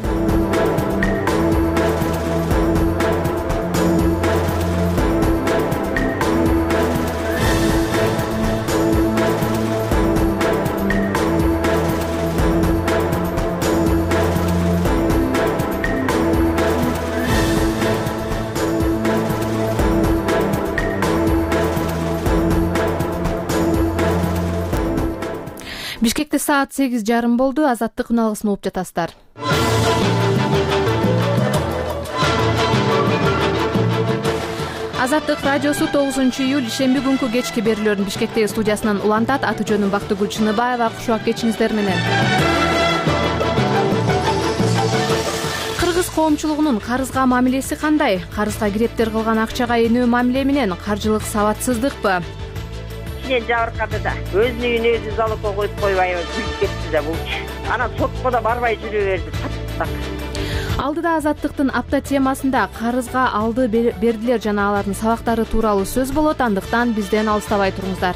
Бишкекте саат сегиз жарым болду. Азаттык үн алгысын угуп жатасыздар. Азаттык радиосу тогузунчу июль ишемби күнкү кечки берүүлөрүн Бишкектеги студиясынан улантат. Аты жөнүм Бактыгүл Чыныбаева. Кушуак кечиңиздер менен. Кыргыз коомчулугунун карызга мамилеси кандай? Карызга кирептер кылган акчага энүү мамиле менен каржылык сабатсыздыкпы? Жабыркады да өзүнүн үйүнө өзү залогко коюп койбайбы, бүлүп кетти да булчу. Анан сотко да барбай жүрө берди. Таптак. Алдыда Азаттыктын апта темасында карызга алды бердилер жана алардын сабактары тууралуу сөз болот. Андыктан бизден алыстабай туруңуздар.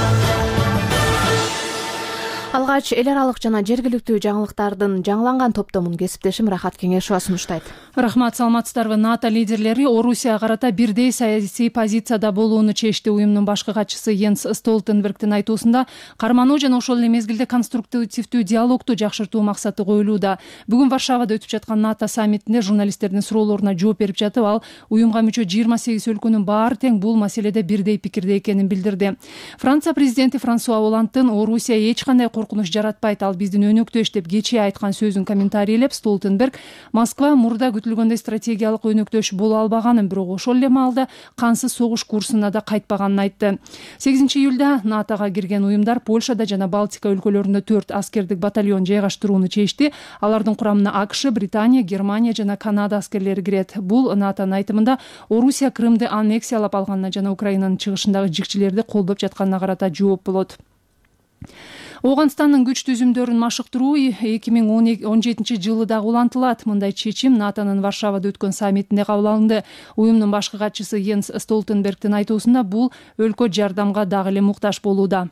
Алгач эл аралык жана жергиликтүү жаңылыктардын жаңыланган топтомун кесиптешим Рахат Кеңешова сунуштайт. Рахмат, саламатсыздарбы. НАТО лидерлери Орусияга карата бирдей саясий позицияда болууну чечти. Уюмдун башкы катчысы Йенс Столтенбергдин айтуусунда кармануу жана ошол эле мезгилде конструктивдүү диалогду жакшыртуу максаты коюлууда. Бүгүн Варшавада өтүп жаткан НАТО саммитинде журналисттердин суроолоруна жооп берип жатып, ал уюмга мүчө жыйырма сегиз өлкөнүн баары тең бул маселеде бирдей пикирде экенин билдирди. Франция президенти Франсуа Олландтын Орусия эч кандай коркунуч жаратпайт, ал биздин өнөктөш деп кечээ айткан сөзүн комментарийлеп, Столтенберг Москва мурда күтүлгөндөй стратегиялык өнөктөш боло албаганын, бирок ошол эле маалда кансыз согуш курсуна да кайтпаганын айтты. сегизинчи июлда НАТОга кирген уюмдар Польшада жана Балтика өлкөлөрүндө төрт аскердик батальон жайгаштырууну чечти. Алардын курамына АКШ, Британия, Германия жана Канада аскерлери кирет. Бул НАТОнун айтымында Орусия Крымды аннексиялап алганына жана Украинанын чыгышындагы жикчилерди колдоп жатканына карата жооп болот. Ооганстандын күч түзүмдөрүн машыктыруу эки миң он жетинчи жылы дагы улантылат. Мындай чечим НАТОнун Варшавада өткөн саммитинде кабыл алынды. Уюмдун башкы катчысы Йенс Столтенбергдин айтуусунда бул өлкө жардамга дагы эле муктаж болууда.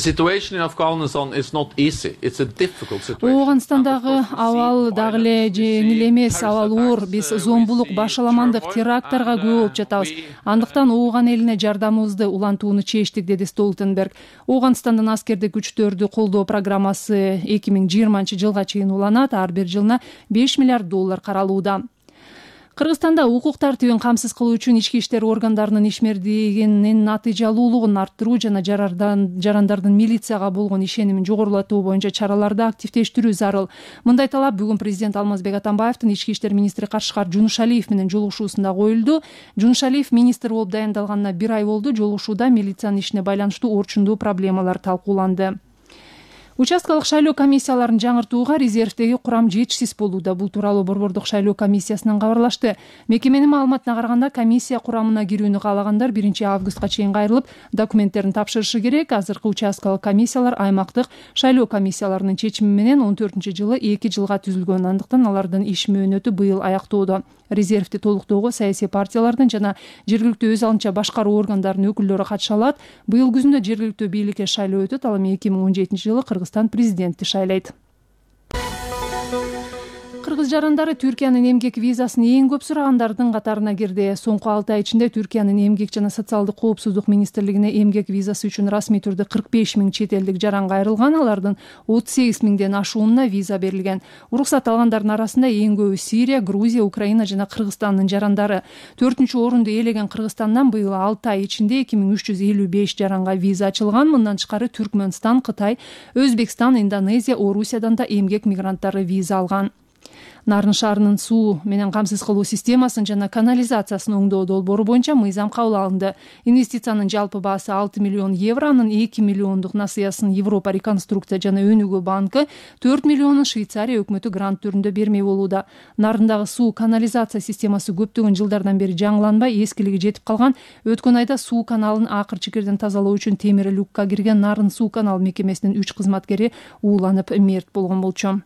Ооганстандагы абал дагы эле жеңил эмес, абал оор. Биз зомбулук, башаламандык, теракттарга күбө болуп жатабыз. Андыктан Ооган элине жардамыбызды улантууну чечтик, деди Столтенберг. Ооганстандын аскердик күчтөрдү колдоо программасы эки миң жыйырманчы жылга чейин уланат. Ар бир жылына беш миллиард доллар каралууда. Кыргызстанда укук тартибин камсыз кылуу үчүн ички иштер органдарынын ишмердигинин натыйжалуулугун арттыруу жана жарандардын милицияга болгон ишенимин жогорулатуу боюнча чараларды активдештирүү зарыл. Мындай талап бүгүн президент Алмазбек Атамбаевдин ички иштер министри Кашкар Жунушалиев менен жолугушуусунда коюлду. Жунушалиев министр болуп дайындалганына бир ай болду. Жолугушууда милициянын ишине байланыштуу орчундуу проблемалар талкууланды. Участкалык шайлоо комиссияларын жаңыртууга резервдеги курам жетишсиз болууда. Бул тууралуу Борбордук шайлоо комиссиясынан кабарлашты. Мекеменин маалыматына караганда, комиссия курамына кирүүнү каалагандар биринчи августка чейин кайрылып, документтерин тапшырышы керек. Азыркы участкалык комиссиялар аймактык шайлоо комиссияларынын чечими менен он төртүнчү жылы эки жылга түзүлгөн. Андыктан алардын иш мөөнөтү быйыл аяктоодо. Резервди толуктоого саясий партиялардын жана жергиликтүү өз алынча башкаруу органдарынын өкүлдөрү катыша алат. Быйыл күзүндө жергиликтүү бийликке шайлоо өтөт. Ал эми эки миң он жетинчи жылы Кыргызстан президентти шайлайт. Кыргыз жарандары Түркиянын эмгек визасын эң көп сурагандардын катарына кирди. Соңку алты ай ичинде Түркиянын эмгек жана социалдык коопсуздук министрлигине эмгек визасы үчүн расмий түрдө кырк беш миң чет элдик жаран кайрылган. Алардын отуз сегиз миңден ашуунуна виза берилген. Уруксат алгандардын арасында эң көбү Сирия, Грузия, Украина жана Кыргызстандын жарандары. Төртүнчү орунду ээлеген Кыргызстандан быйыл алты ай ичинде эки миң үч жүз элүү беш жаранга виза ачылган. Мындан тышкары Түркмөнстан, Кытай, Өзбекстан, Индонезия, Орусиядан да эмгек мигранттары виза алган. Нарын шаарынын суу менен камсыз кылуу системасын жана канализациясын оңдоо долбоору боюнча мыйзам кабыл алынды. Инвестициянын жалпы баасы алты миллион евро, анын эки миллиондук насыясын Европа реконструкция жана өнүгүү банкы, төрт миллионун Швейцария өкмөтү грант түрүндө бермей болууда. Нарындагы суу канализация системасы көптөгөн жылдардан бери жаңыланбай, эскилиги жетип калган. Өткөн айда суу каналын акыр чекерден тазалоо үчүн темир люкка кирген Нарын суу канал мекемесинин үч кызматкери ууланып мерт болгон болчу.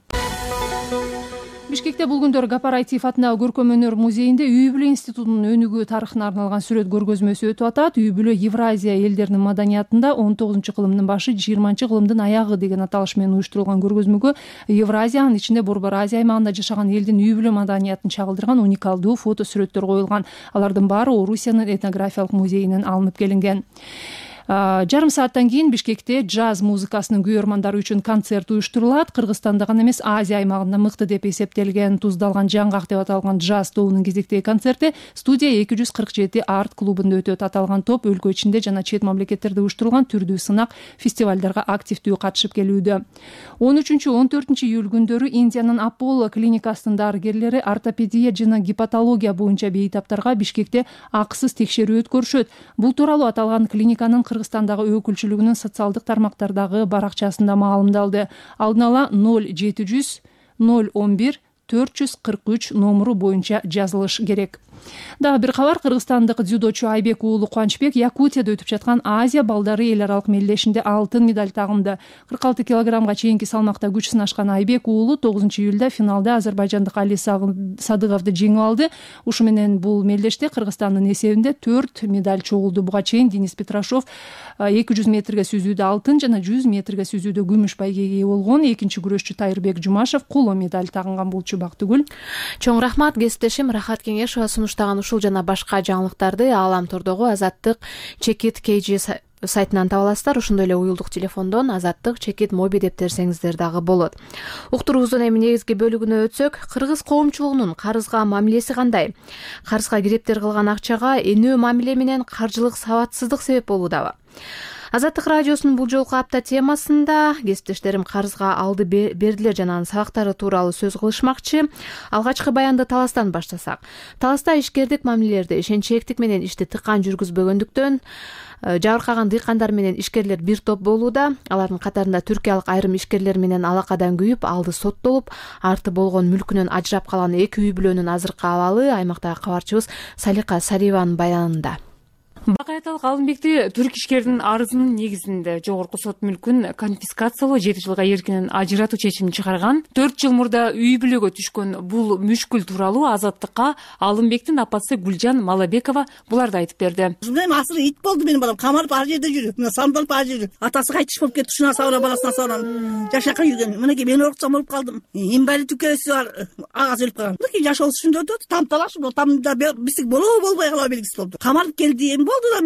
Бишкекте бул күндөр Гапарайтиев атындагы көркөм өнөр музейинде үй бүлө институтунун өнүгүү тарыхына арналган сүрөт көргөзмөсү өтүп атат. Үй бүлө Евразия элдеринин маданиятында он тогузунчу кылымдын башы, жыйырманчы кылымдын аягы деген аталыш менен уюштурулган көргөзмөгө Евразиянын ичинде Борбор Азия аймагында жашаган элдин үй бүлө маданиятын чагылдырган уникалдуу фото сүрөттөр коюлган. Алардын баары Орусиянын этнографиялык музейинен алынып келинген. Жарым сааттан кийин Бишкекте джаз музыкасынын күйөрмандары үчүн концерт уюштурулат. Кыргызстанда гана эмес, Азия аймагында мыкты деп эсептелген Туздалган жаңгак деп аталган джаз тобунун кезектеги концерти студия эки жүз кырк жети арт клубунда өтөт. Аталган топ өлкө ичинде жана чет мамлекеттерде уюштурулган түрдүү сынак фестивалдарга активдүү катышып келүүдө. он үчүнчү он төртүнчү июль күндөрү Индиянын Аполло клиникасынын дарыгерлери ортопедия жана гепатология боюнча бейтаптарга Бишкекте акысыз текшерүү өткөрүшөт. Бул тууралуу аталган клиниканын Кыргызстандагы өкүлчүлүгүнүн социалдык тармактардагы баракчасында маалымдалды. Алдын ала ноль жети жүз ноль он бир төрт жүз кырк үч номуру боюнча жазылыш керек. Дагы бир кабар. Кыргызстандык дзюдочу Айбек уулу Кубанычбек Якутияда өтүп жаткан Азия балдары эл аралык мелдешинде алтын медаль тагынды. кырк алты килограммга чейинки салмакта күч сынашкан Айбек уулу тогузунчу июлда финалда азербайжандык Али Садыговду жеңип алды. Ушу менен бул мелдеште Кыргызстандын эсебинде төрт медаль чогулду. Буга чейин Денис Петрашов эки жүз метрге сүзүүдө алтын жана жүз метрге сүзүүдө күмүш байгеге ээ болгон. Экинчи күрөшчү Тайырбек Жумашев коло медаль тагынган болчу. Бактыгүл. Чоң рахмат кесиптешим Рахат Кеңешова сунуштаган ушул жана башка жаңылыктарды Ааламтордогу Азаттык чекит kg сайтынан таба аласыздар. Ошондой эле уюлдук телефондон Азаттык чекит моби деп терсеңиздер дагы болот. Уктуруубуздун эми негизги бөлүгүнө өтсөк, кыргыз коомчулугунун карызга мамилеси кандай? Карызга кирептер кылган акчага энөө мамиле менен каржылык сабатсыздык себеп болуудабы? Азаттык радиосунун бул жолку апта темасында кесиптештерим карызга алды бердилер жана анын сабактары тууралуу сөз кылышмакчы. Алгачкы баянды Таластан баштасак. Таласта ишкердик мамилелерди ишенчээктик менен ишти тыккан жүргүзбөгөндүктөн жабыркаган дыйкандар менен ишкерлер бир топ болууда. Алардын катарында түркиялык айрым ишкерлер менен алакадан күйүп, алды соттолуп, арты болгон мүлкүнөн ажырап калган эки үй бүлөнүн азыркы абалы аймактагы кабарчыбыз Салика Сариеванын баянында. Бакаяталык Алымбекти түрк ишкердин арызынын негизинде жогорку сот мүлкүн конфискациялоо, жети жылга эркинен ажыратуу чечимин чыгарган. төрт жыл мурда үй бүлөгө түшкөн бул мүшкүл тууралуу Азаттыкка Алымбектин апасы Гүлжан Малабекова буларды айтып берди. Мен асыр ит болду менин балам, камалып ар жерде жүрүп, мына самдалып ар жерде. Атасы кайтыш болуп кетти, ушуна сабына баласына сабына. Жашакка жүргөн. Мынакей мен оруксам болуп калдым. Инвалид үкөсү бар, агасы өлүп калган. Мынакей жашоосу ушунда өтөт, тамталаш, бул тамда бисик болобу болбой калуу белгиси болду. Камалып келди.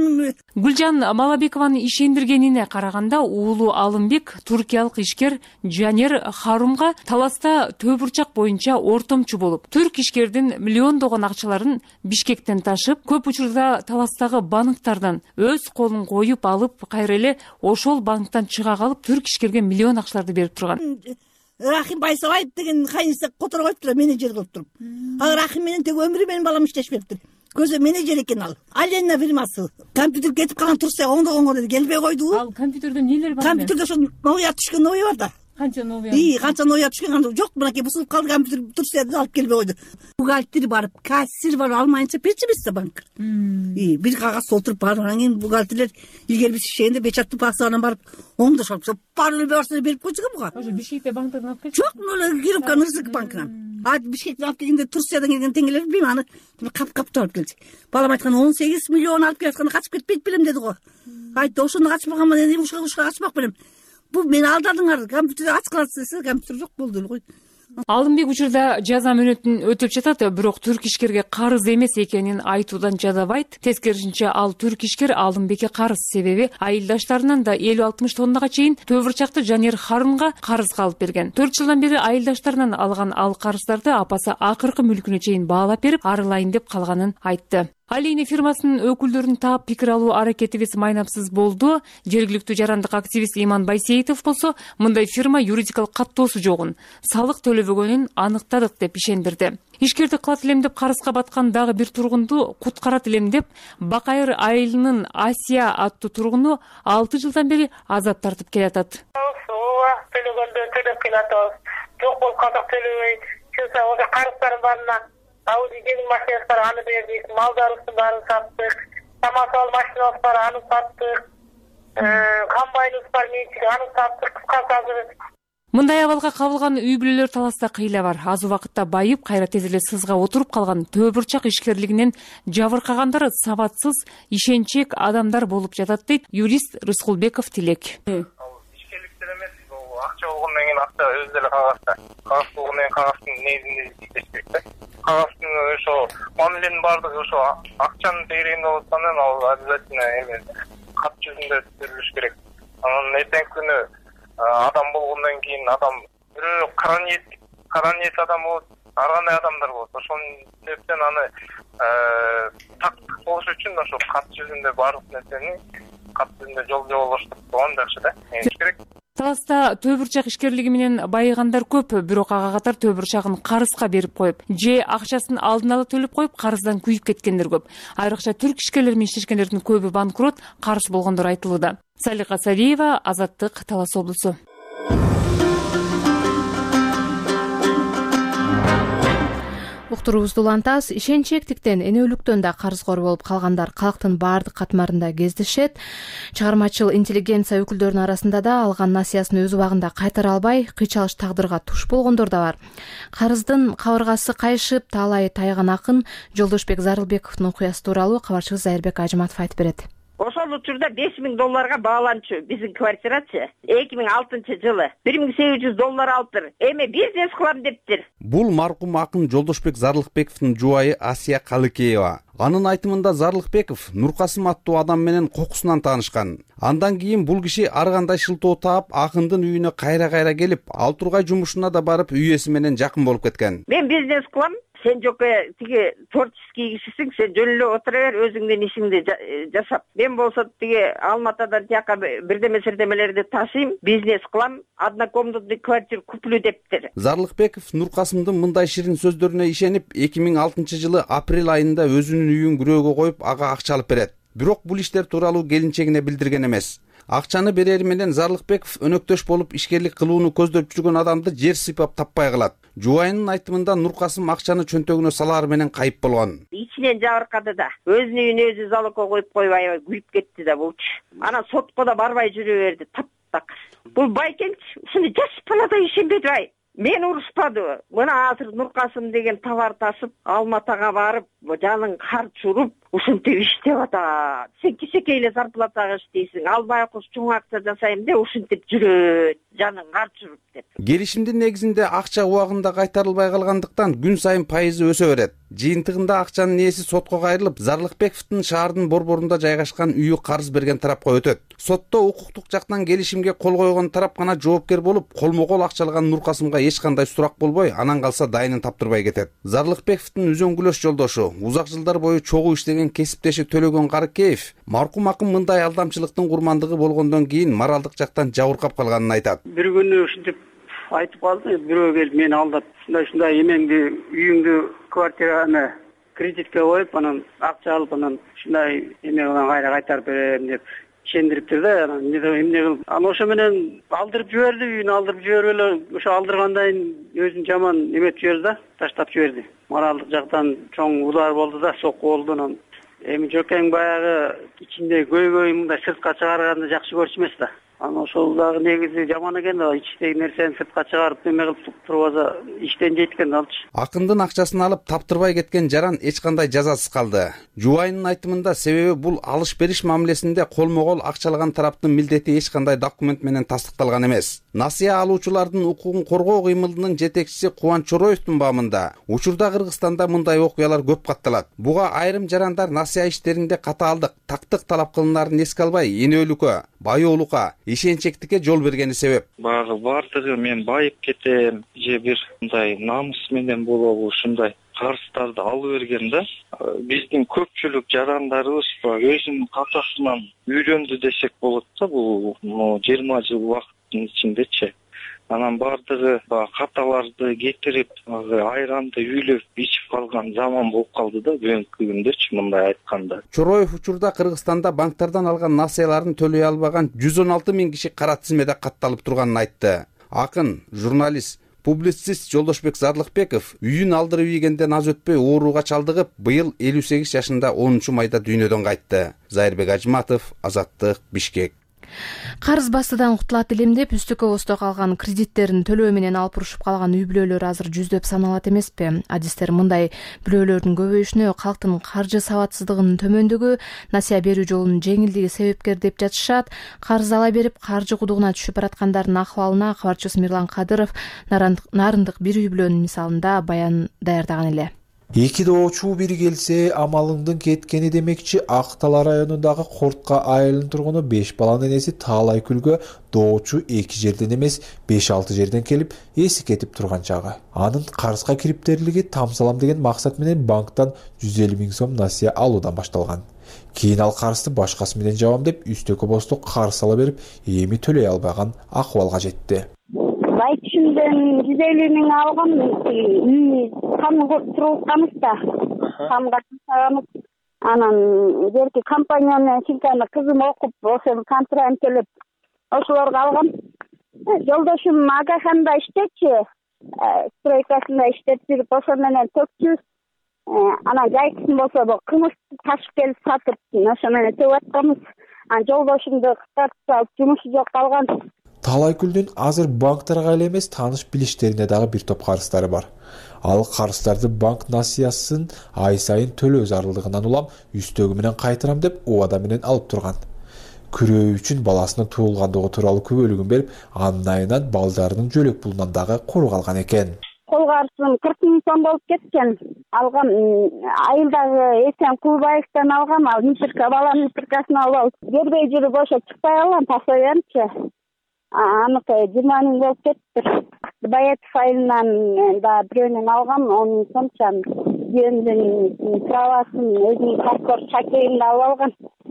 Гүлжан Малабекованын ишендиргенине караганда, уулу Алымбек туркиялык ишкер Жанер Харумга Таласта Төө бурчак боюнча ортомчу болуп, түрк ишкердин миллиондогон акчаларын Бишкектен ташып, көп учурда Таластагы банктардан өз колун коюп алып, кайра эле ошол банктан чыга калып, түрк ишкерге миллион акчаларды берип турган. Рахим Байсабаев деген кайнысы которо коюптур, менеджер кылып туруп. Ал Рахим менен тег өмүрү менин балам иштешпептир. Көзө менеджер экен ал. Алена фирмасы. Компьютер кетип калган турса оңдогонго деди, келбей койду. Ал компьютерде нелер бар? Компьютерде ошо новый түшкөн новый бар да. Канча новый? И, канча новый түшкөн, жок, мынакей бусулуп калды, компьютер турса алып келбей койду. Бухгалтер барып, кассир бар, алмайынча печимизде банк. И, бир кагаз толтуруп барып, анан кийин бухгалтерлер илгери биз ишегенде печаттуу паспортунан барып, оңдошуп, баары барса берип койчу буга. Ошо Бишкекте банктан алып келди? Жок, мына Кировка Нырзык банкынан. А Бишкектен алып келгенде Турциядан келген теңгелер билбейм, аны кап-кап алып келди. Балам айткан он сегиз миллион алып келатканда качып кетпейт белем деди го. Айтты, ошондо качып калганмын, эми ушуга ушуга качпак белем. Бул мени алдадыңар, компьютер ачкылат десе, компьютер жок болду эле кой. Алымбек учурда жаза мөөнөтүн өтүп жатат, бирок түрк ишкерге карыз эмес экенин айтуудан жадабайт. Тескерисинче ал түрк ишкер Алымбекке карыз, себеби айылдаштарынан да элүү алтымыш тоннага чейин Төө бурчакты Жанер Харунга карызга алып берген. төрт жылдан бери айылдаштарынан алган ал карыздарды апасы акыркы мүлкүнө чейин баалап берип, арылайын деп калганын айтты. Ал эйне фирмасынын өкүлдөрүн таап пикир алуу аракетибиз майнапсыз болду. Жергиликтүү жарандык активист Иман Байсеитов болсо мындай фирма юридикалык каттоосу жогун, салык төлөбөгөнүн аныктадык деп ишендирди. Ишкерди кылат элем деп карызга баткан дагы бир тургунду куткарат элем деп Бакайыр айылынын Асия аттуу тургуну алты жылдан бери азап тартып келатат. Убакыт төлөгөндө төлөп келатабыз. Жок болуп калсак төлөбөйт. Чынса ошо карыздардын баарына Audi gelin makinesi var, anı verdik, maldarımızın barını sattık, samasal makinesi var, anı sattık, kombaynımız var, meyçik, anı sattık, kıskası hazır. Мындай абалга кабылган үй бүлөлөр таласта кыйла бар. Аз убакытта байып, кайра тез эле сызга отуруп калган төбүрчак ишкерлигинен жабыркагандар сабатсыз, ишенчек адамдар болуп жатат дейт юрист Рыскулбеков Тилек. Ишкерликтер эмес, бул акча болгондон кийин акча өзү деле кагазда. Кагаз болгондон кийин кагыздын негизинде иштеш керек да. Кагаздын ошо мамиленин баардыгы ошо акчанын тегерегинде болуп аткандан ал обязательно эме кат жүзүндө түзүлүш керек. Анан эртеңки күнү адам болгондон кийин адам бирөө кара ниет кара ниет адам болот, ар кандай адамдар болот. Ошонун себептен аны так болуш үчүн ошо кат жүзүндө баардык нерсени кат жүзүндө жол жоболоштуруп койгон жакшы да. Керек. Таласта төбүрчак ишкерлиги менен байыгандар көп, бирок ага катар төбүрчагын карызга берип коюп, же акчасын алдын ала төлөп коюп, карыздан күйүп кеткендер көп. Айрыкча түрк ишкерлери менен иштешкендердин көбү банкрот, карыз болгондор айтылууда. Салика Сариева, Азаттык, Талас облусу. Уктуруубузду улантабыз. Ишенчектиктен, энөлүктөн да карызгор болуп калгандар калктын баардык катмарында кездешет. Чыгармачыл интеллигенция өкүлдөрүнүн арасында да алган насыясын өз убагында кайтара албай, кыйчалыш тагдырга туш болгондор да бар. Карыздын кабыргасы кайшып, таалайы тайган акын Жолдошбек Зарылбековдун окуясы тууралуу кабарчыбыз Зайырбек Ажыматов айтып берет. Ошол учурда беш миң долларга бааланчу биздин квартирачы эки миң алтынчы жылы бир миң сегиз жүз доллар алыптыр. Эми бизнес кылам дептир. Бул маркум акын Жолдошбек Зарлыкбековдун жубайы Асия Калыкеева. Анын айтымында Зарлыкбеков Нуркасым аттуу адам менен кокусунан таанышкан. Андан кийин бул киши ар кандай шылтоо таап, акындын үйүнө кайра-кайра келип, ал тургай жумушуна да барып, үй ээси менен жакын болуп кеткен. Мен бизнес кылам. Сен жок тиги творческий кишисиң, сен жөн эле отура бер, өзүңдүн ишиңди жашап. Мен болсо тиги Алматадан тияка бирдеме-сирдемелерди ташыйм, бизнес кылам, однокомнатный квартира куплю дептир. Зарлыкбеков Нуркасымдын мындай ширин сөздөрүнө ишенип, эки миң алтынчы жылы апрель айында өзүнүн үйүн күрөөгө коюп, ага акча алып берет. Бирок бул иштер тууралуу келинчегине билдирген эмес. Акчаны берери менен Зарлыкбеков өнөктөш болуп ишкерлик кылууну көздөп жүргөн адамды жер сыйпап таппай калат. Жубайынын айтымында Нуркасым акчаны чөнтөгүнө салаар менен кайып болгон. Ичинен жабыркады да. Өзүнүн үйүнө өзү залогко коюп коюп аябай күйүп кетти да булчу. Анан сотко да барбай жүрө берди. Таптак. Бул байкенч ушуну жаш балада ишенбеди ай. Мен урушпады. Мына азыр Нуркасым деген товар ташып, Алматага барып, жаның карч уруп, ушинтип иштеп атат. Сен кичекей эле зарплатага иштейсиң, албай кош чоң акча жасайм деп ушинтип жүрөт, жаның карч уруп деп. Келишимдин негизинде акча убагында кайтарылбай калгандыктан күн сайын пайызы өсө берет. Жыйынтыгында акчанын ээси сотко кайрылып, Зарлыкбековдун шаардын борборунда жайгашкан үйү карыз берген тарапка өтөт. Сотто укуктук жактан келишимге кол койгон тарап гана жоопкер болуп, колмо-кол акча алган Нуркасымга эч кандай сурак болбой, анан калса дайынын таптырбай кетет. Зарлыкбековдун үзөңгүлөш жолдошу, узак жылдар бою чогуу иштеген кесиптеши Төлөгөн Карыкеев маркум акын мындай алдамчылыктын курмандыгы болгондон кийин моралдык жактан жабыркап калганын айтат. Бир күнү ушинтип айтып калды, бирөө келип мени алдап, ушундай эмеңди, үйүңдү, квартираны кредитке коюп, анан акча алып, анан ушундай эме менен кайра кайтарып берем деп ишендириптир да. Анан эмне кылып, анан ошо менен алдырып жиберди, үйүнү алдырып жиберип эле ошо алдыргандан кийин өзүн жаман эметип жиберди да, таштап жиберди. Моралдык жактан чоң удар болду да, сокку болду. Анан эми жокең баягы ичинде көйгөй мындай сыртка чыгарганды жакшы көрчү эмес да. Анан ошол дагы негизи жаман экен да, ичтеги нерсени сыртка чыгарып эме кылып турбаса иштен жейт экен алчы. Акындын акчасын алып таптырбай кеткен жаран эч кандай жазасыз калды. Жубайынын айтымында себеби бул алыш-бериш мамилесинде колмо-кол акчалаган тараптын милдети эч кандай документ менен тастыкталган эмес. Насыя алуучулардын укугун коргоо кыймылынын жетекчиси Кубанч Чороевдун баамында учурда Кыргызстанда мындай окуялар көп катталат. Буга айрым жарандар насыя иштеринде катаалдык, тактык талап кылынаарын эске албай, энөлүккө, байоолукка, ишенчектикке жол бергени себеп. Багы бардыгы мен байып кетем, же бир мындай намус менен болобу, ушундай карыздарды алып берген да. Биздин көпчүлүк жарандарыбыз өзүнүн катасынан үйлөндү десек болот да, бул жыйырма жыл убакыттын ичиндечи. Анан баардыгы каталарды кетирип, айранды үйлөп ичип калган заман болуп калды да бүгүнкү күндөрчү, мындай айтканда. Чороев учурда Кыргызстанда банктардан алган насыяларын төлөй албаган жүз он алты миң киши кара тизмеде катталып турганын айтты. Акын, журналист, публицист Жолдошбек Зарлыкбеков үйүн алдырып ийгенден аз өтпөй ооруга чалдыгып, быйыл элүү сегиз жашында онунчу майда дүйнөдөн кайтты. Зайырбек Ажматов, Азаттык, Бишкек. Карыз бастыдан кутулат элем деп үстүккө босто калган кредиттерин төлөө менен алып урушуп калган үй бүлөлөр азыр жүздөп саналат эмеспи? Адистер мындай бүлөлөрдүн көбөйүшүнө калктын каржы сабатсыздыгынын төмөндүгү, насыя берүү жолунун жеңилдиги себепкер деп жатышат. Карыз ала берип, каржы кудугуна түшүп бараткандардын акыбалына кабарчыбыз Мирлан Кадыров Нарындык бир үй бүлөнүн мисалында баян даярдаган эле. Эки доочу бири келсе амалыңдын кеткени демекчи. Актала районундагы Кортко айылынын тургуну беш баланын энеси Таалайкүлгө доочу эки жерден эмес беш алты жерден келип эси кетип турган чагы. Анын карызга кириптерлиги тамсалам деген максат менен банктан жүз элүү миң сом насыя алуудан башталган. Кийин ал карызды башкасы менен жабам деп үстөккө босто карыз ала берип, эми төлөй албаган акыбалга жетти. Байчымдан жүз элүү миң алгам, үй кам туруп да. Камга чыгабыз. Анан жерки компанияны чынтана кызым окуп, ошол контракт төлөп, ошолорго алгам. Жолдошум Агаханда иштечи, стройкасында иштеп жүрүп, ошол менен төкчүбүз. Анан жайкысын болсо кымызды ташып келип сатып, ошо менен төгүп атканбыз. Анан жолдошумду кыскартып алып, жумушу жок калган. Таалайкүлдүн азыр банктарга эле эмес, тааныш билиштерине дагы бир топ карыздары бар. Ал карыздарды банк насыясын ай сайын төлөө зарылдыгынан улам үстөгү менен кайтарам деп убада менен алып турган. Күрөө үчүн баласынын туулгандыгы тууралуу күбөлүгүн берип, анын айынан балдарынын жөлөк пулунан дагы куру калган экен. Кол карызым кырк миң сом болуп кеткен. Алгам айылдагы Эсен Кулбаевден алгам, ал митирка баланын митиркасын алып алып, бербей жүрүп ошо чыкпай калган, постоянчы. Аныкы жыйырма миң болуп кетти. Баятов айылынан да бирөөнөн алгам, он миң сомчан. Жөнүндүн правасын өзүнүн паспорт шакегин алып алган.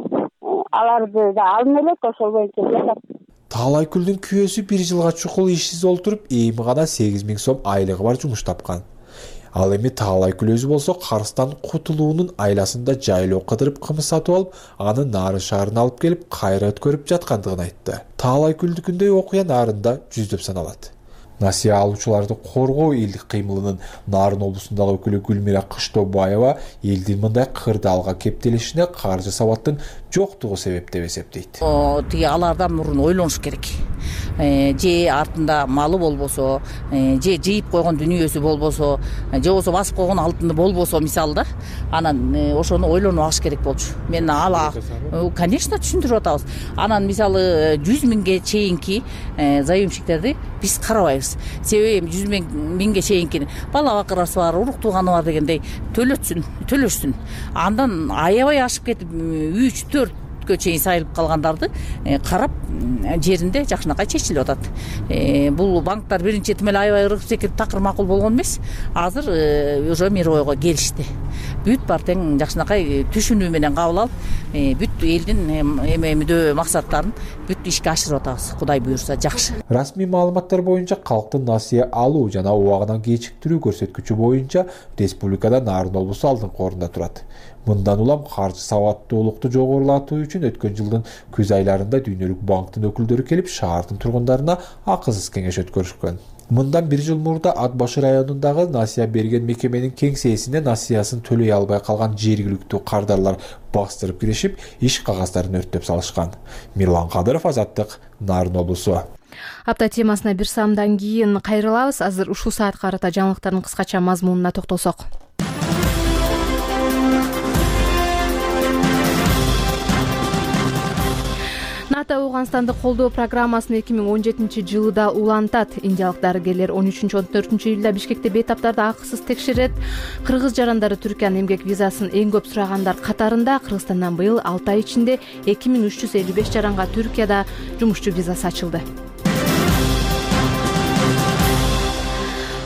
Аларды да алып элек, ошол боюнча жашап. Таалайкүлдүн күйөөсү бир жылга чукул ишсиз олтуруп, эми гана сегиз миң сом айлыгы бар жумуш тапкан. Ал эми Таалайкүл өзү болсо карыздан кутулуунун айласында жайлоо кыдырып кымыз сатып алып, аны Нарын шаарына алып келип, кайра өткөрүп жаткандыгын айтты. Таалайкүлдүкүндөй окуя Нарында жүздөп саналат. Насыя алуучуларды коргоо элдик кыймылынын Нарын облусундагы өкүлү Гүлмира Кыштобаева элдин мындай кырдаалга кептелишине каржы сабаттын жоктугу себеп деп эсептейт. Тиги алардан мурун ойлонуш керек. Же артында малы болбосо, же жыйып койгон дүнүйөсү болбосо, же болбосо басып койгон алтыны болбосо мисалы да, анан ошону ойлонуп алыш керек болчу. Мен ала, конечно, түшүндүрүп атабыз. Анан мисалы жүз миңге чейинки заемщиктерди биз карабайбыз. Себеби жүз миңге чейинки бала бакырасы бар, урук тууганы бар дегендей төлөтсүн, төлөшсүн. Андан аябай ашып кетип үч төрткө чейин сайылып калгандарды карап жеринде жакшынакай чечилип атат. Бул банктар биринчи этмеле аябай ыргып секирип такыр макул болгон эмес. Азыр уже мировойго келишти. Бүт бар тең жакшынакай түшүнүү менен кабыл алып, бүт элдин эме мүдө максаттарын бүт ишке ашырып атабыз. Кудай буйрса жакшы. Расмий маалыматтар боюнча калктын насыя алуу жана убагынан кечиктирүү көрсөткүчү боюнча республикада Нарын облусу алдыңкы орунда турат. Мындан улам каржы сабаттуулукту жогорулатуу үчүн өткөн жылдын күз айларында дүйнөлүк банктын өкүлдөрү келип, шаардын тургундарына акысыз кеңеш өткөрүшкөн. Мындан бир жыл мурда Ат башы районундагы насыя берген мекеменин кеңсесине насыясын төлөй албай калган жергиликтүү кардарлар бастырып киришип, иш кагаздарын өрттөп салышкан. Мирлан Кадыров, Азаттык, Нарын облусу. Апта темасына бир самдан кийин кайрылабыз. Азыр ушул саат карата жаңылыктардын кыскача мазмунуна токтолсок. НАТО Ауганстанды колдоо программасын эки миң он жетинчи жылда улантат. Индиялык дарыгерлер он үчүнчү он төртүнчү июлда Бишкекте бейтаптарды акысыз текшерет. Кыргыз жарандары Түркиянын эмгек визасын эң көп сурагандар катарында. Кыргызстандан быйыл алты ай ичинде эки миң үч жүз элүү беш жаранга Түркияда жумушчу визасы ачылды.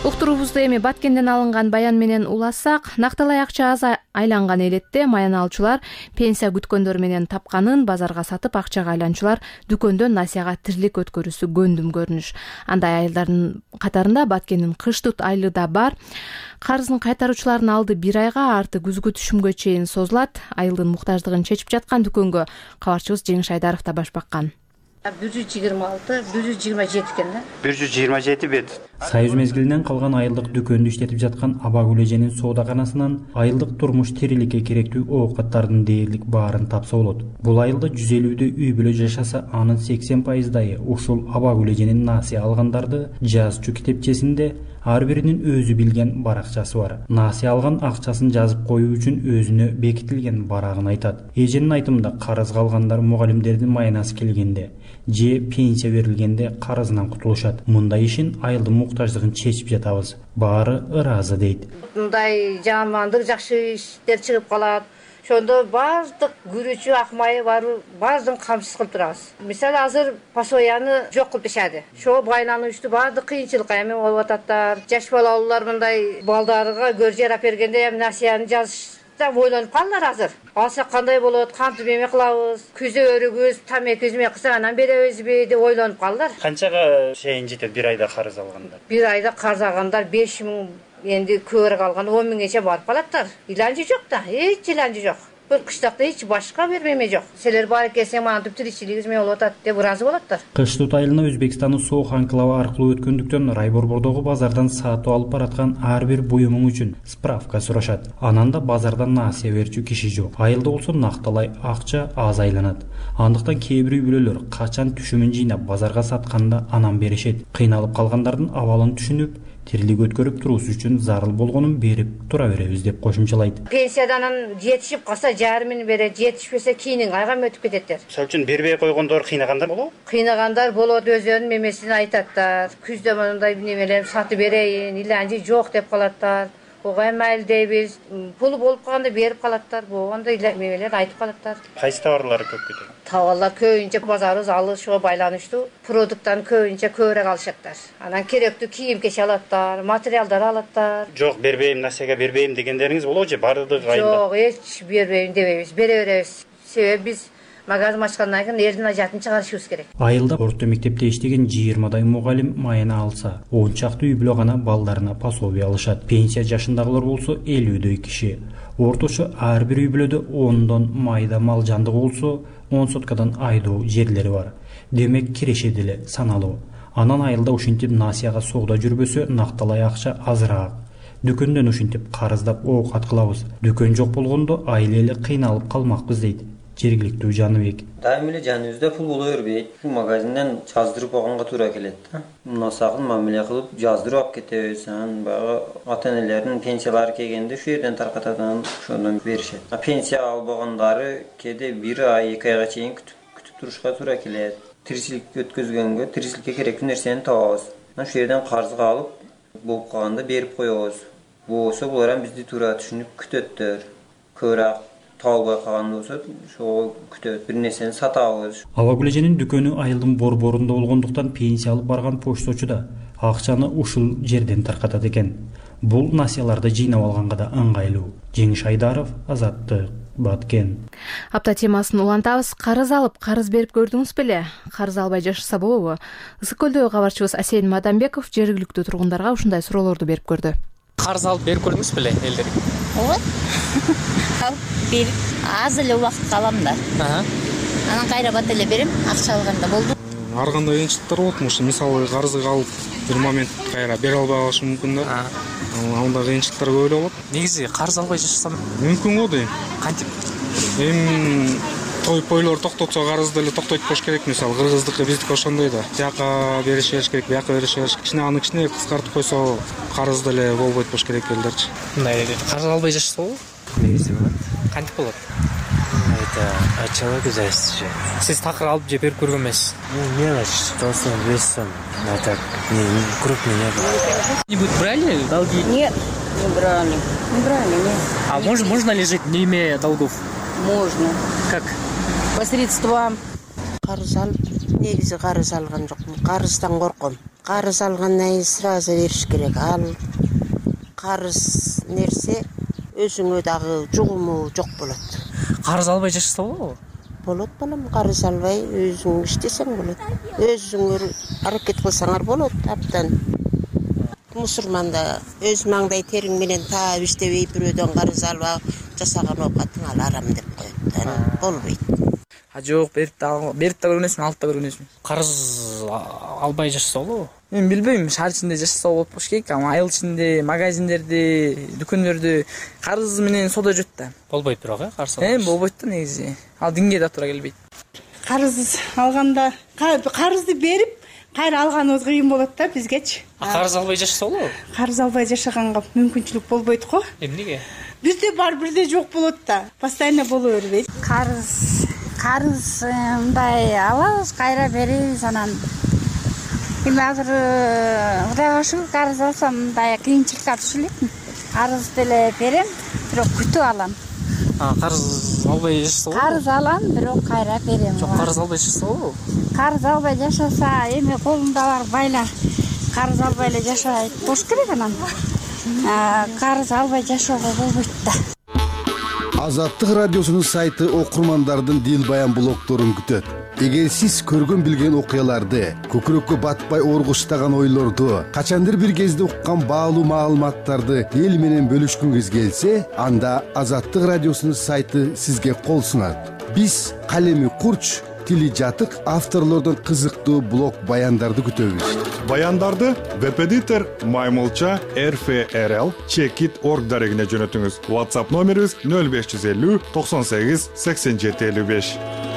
уктуруубузду эми Баткенден алынган баян менен улассак, накталай акча аз айланган элетте маян алуучулар пенсия күткөндөр менен тапканын базарга сатып акчага айланчулар дүкөндөн насияга тирилик өткөрүүсү көндүм көрүнүш. Андай айылдардын катарында Баткендин Кыштут айылы да бар. Карызын кайтаруучулардын алды бир айга, арты күзгү түшүмгө чейин созулат. Айылдын муктаждыгын чечип жаткан дүкөнгө кабарчыбыз Жеңиш Айдаров да баш баккан. бир жүз жыйырма алты, бир жүз жыйырма жети экен да. бир жүз жыйырма жети бет. Союз мезгилинен калган айылдык дүкөндү иштетип жаткан Абагүл эженин соодаканасынан айылдык турмуш тириликке керектүү оокаттардын дээрлик баарын тапса болот. Бул айылда жүз элүүдөй үй бүлө жашаса, анын сексен пайыздайы ушул Абагүл эженин насыя алгандарды жазчу китепчесинде ар биринин өзү билген баракчасы бар. Насыя алган акчасын жазып коюу үчүн өзүнө бекитилген барагын айтат. Эженин айтымында карыз калгандар мугалимдердин маянасы келгенде же пенсия берилгенде карызынан кутулушат. Мындай ишин айылдын муктаждыгын чечип жатабыз. Баары ыраазы дейт. Мындай жамандык жакшы иштер чыгып калат. Ошондо баардык күрүүчү акмайы бар, баардыгын камсыз кылып турабыз. Мисалы азыр пасояны жок кылып ташады. Ошо байлануучту баардык кыйынчылыкка эми болуп ататтар. Жаш балалуулар мындай балдарга көр жарап бергенде эми насыяны жазышта ойлонуп калдылар азыр. Алсак кандай болот, кантип эме кылабыз, күзө өрүгүбүз, тамеки үзмөй кылсак анан беребизби деп ойлонуп калдылар. Канчага чейин жетет бир айда карыз алгандар? Бир айда карыз алгандар беш миң, энди көбүрөөк алган он миңгече барып калаттар. Иланчы жок да, эч иланчы жок. Бир кыштакта эч башка бермеме жок. Силер бар экенсиң, мага түп тиричилик үзмөй болуп атат деп ыраазы болоттор. Кыштут айылына Өзбекстандын соок анклавы аркылуу өткөндүктөн райборбордогу базардан сатып алып бараткан ар бир буюмуң үчүн справка сурашат. Анан да базардан насыя берчү киши жок. Айылда болсо накталай акча аз айланат. Андыктан кээ бир үй бүлөлөр качан түшүмүн жыйнап базарга сатканда анан беришет. Кыйналып калгандардын абалын түшүнүп, тирилик өткөрүп туруусу үчүн зарыл болгонун берип тура беребиз деп кошумчалайт. Пенсиядан жетишип калса жарымын берет, жетишпесе кийинин айга өтүп кететтер. Мисалы үчүн бербей койгондор кыйнагандар болобу? Кыйнагандар болот, өздөрүнүн мемесин айтаттар. Күздө мындай немелер сатып берейин, иланчы жок деп калаттар. Ого майыл дейбиз, пул болуп калганда берип калаттар, болгондо мемелер айтып калаттар. Кайсы товарлар көп кетет? Товарлар көбүнчө базарыбыз алыс, ошого байланыштуу продукттан көбүнчө көбүрөөк алышаттар. Анан керектүү кийим-кечек алаттар, материалдар алаттар. Жок, бербейм, насияга бербейм дегендериңиз болобу же бардык айында? Жок, эч бербейм дебейбиз, бере беребиз. Себеби биз магазин ачкандан кийин элдин ажатын чыгарышыбыз керек. Айылда орто мектепте иштеген жыйырмадай мугалим маяна алса, он чакты үй бүлө гана балдарына пособие алышат. Пенсия жашындагылар болсо элүүдөй киши. Орточо ар бир үй бүлөдө ондон майда мал жандыгы болсо, он соткадан айдоо жерлери бар. Демек кирешет эле саналуу. Анан айылда ушинтип насияга соода жүрбөсө, накталай акча азыраак. Дүкөндөн ушинтип карыздап оокат кылабыз. Дүкөн жок болгондо айыл эли кыйналып калмакпыз дейт жергиликтүү Жаныбек. Дайым эле жаныбызда пул боло бербейт. Бул магазинден жаздырып алганга туура келет да. Мунасагын мамиле кылып жаздырып алып кетебиз. Анан баягы ата-энелердин пенсиялары келгенде шу жерден таркатат, анан ошондон беришет. Пенсия албагандары кээде бир ай, эки айга чейин күтүп күтүп турушка туура келет. Тиричилик өткөзгөнгө, тиричиликке керектүү нерсени табабыз. Анан шу жерден карызга алып, болуп калганда берип коебуз. Болсо булар эми бизди туура түшүнүп күтөттөр. Көбүрөөк табылбай калган болсо, ошого күтөт, бир нерсени сатабыз. Абагүл эженин дүкөнү айылдын борборунда болгондуктан пенсия алып барган почточу да акчаны ушул жерден таркатат экен. Бул насыяларды жыйнап алганга да ыңгайлуу. Жеңиш Айдаров, Азаттык, Баткен. Апта темасын улантабыз. Карыз алып, карыз берип көрдүңүз беле? Карыз албай жашаса болобу? Ысык көлдөгү кабарчыбыз Асен Мадамбеков жергиликтүү тургундарга ушундай суроолорду берип көрдү. Карыз алып берип көрдүңүз беле элдерге? Ооба. Алып берип, аз эле убакытка алам да. Анан кайра бат эле берем, акча алганда болду. Ар кандай кыйынчылыктар болот, ошо мисалы карызды алып бир момент кайра бере албай калышы мүмкүн да. Анда кыйынчылыктар көп эле болот. Негизи карыз албай жашасам мүмкүн го дейм. Кантип? Эми той пойлор токтотсо карызды эле токтойт болуш керек. Мисалы кыргыздыкы биздики ошондой да. Жака беришер керек, бияка беришер керек. Кичине аны кичине кыскартып койсо карызды эле болбойт болуш керек элдерчи. Мындай карыз албай жашаса болобу? Негизи болот. Кантип болот? Это человеку зависит же. Сиз такыр алып же берип көргөн эмессиз? Мелочь, сто сом, двести сом. А так, не, крупный не было. Не будут брали долги? Нет, не брали. Не брали, нет. А можно, можно ли жить, не имея долгов? Можно. Как? Посредством карыз алып негизи карыз алган жокмун. Карыздан корком. Карыз алгандан кийин сразу бериш керек. Ал карыз нерсе өзүңө дагы жугуму жок болот. Карыз албай жашаса болобу? Болот балам, карыз албай өзүң иштесең болот. Өзүңөр аракет кылсаңар болот. Абдан мусулманда өз маңдай териң менен таап иштебей бирөөдөн карыз алып жасаган оокатың ал арам деп коет. Болбойт. А жок, берип да берип да көргөнөсүң, алып да көргөнөсүң. Карыз албай жашаса болобу? Мен билбейм, шаар ичинде жашаса болот болуш керек. Ама айыл ичинде, магазиндерде, дүкөндөрдө карыз менен соода жүрөт да. Болбойт бирок, э, карыз албай. Э, болбойт да негизи. Ал динге да туура келбейт. Карыз алганда карызды берип кайра алганыбыз кыйын болот да бизгечи. Карыз албай жашаса болобу? Карыз албай жашаганга мүмкүнчүлүк болбойт го. Эмнеге? Бирде бар, бирде жок болот да. Постоянно боло бербейт. Карыз карыз мындай алабыз, кайра беребиз анан. Эми азыр Кудайга шүгүр карыз алсам мындай кыйынчылыкка түшүп элекмин. Карыз деле берем, бирок күтүп алам. А карыз албай жашаса болобу? Карыз алам, бирок кайра берем. Жок, карыз албай жашаса болобу? Карыз албай жашаса, эми колунда бар байла карыз албай эле жашайт болуш керек анан. Карыз албай жашоого болбойт да. Азаттык радиосунун сайты окурмандардын дил баян блогдорун күтөт. Эгер сиз көргөн билген окуяларды, көкүрөккө батпай оргуштаган ойлорду, качандыр бир кезде уккан баалуу маалыматтарды эл менен бөлүшкүңүз келсе, анда Азаттык радиосунун сайты сизге кол сунат. Биз калеми курч, тили жатык авторлордон кызыктуу блог баяндарды күтөбүз. Баяндарды веб-эдитор маймылча эр эф эр эл чекит точка орг дарегине жөнөтүңүз. WhatsApp номерибиз нөл беш жүз элүү токсон сегиз сексен жети элүү беш.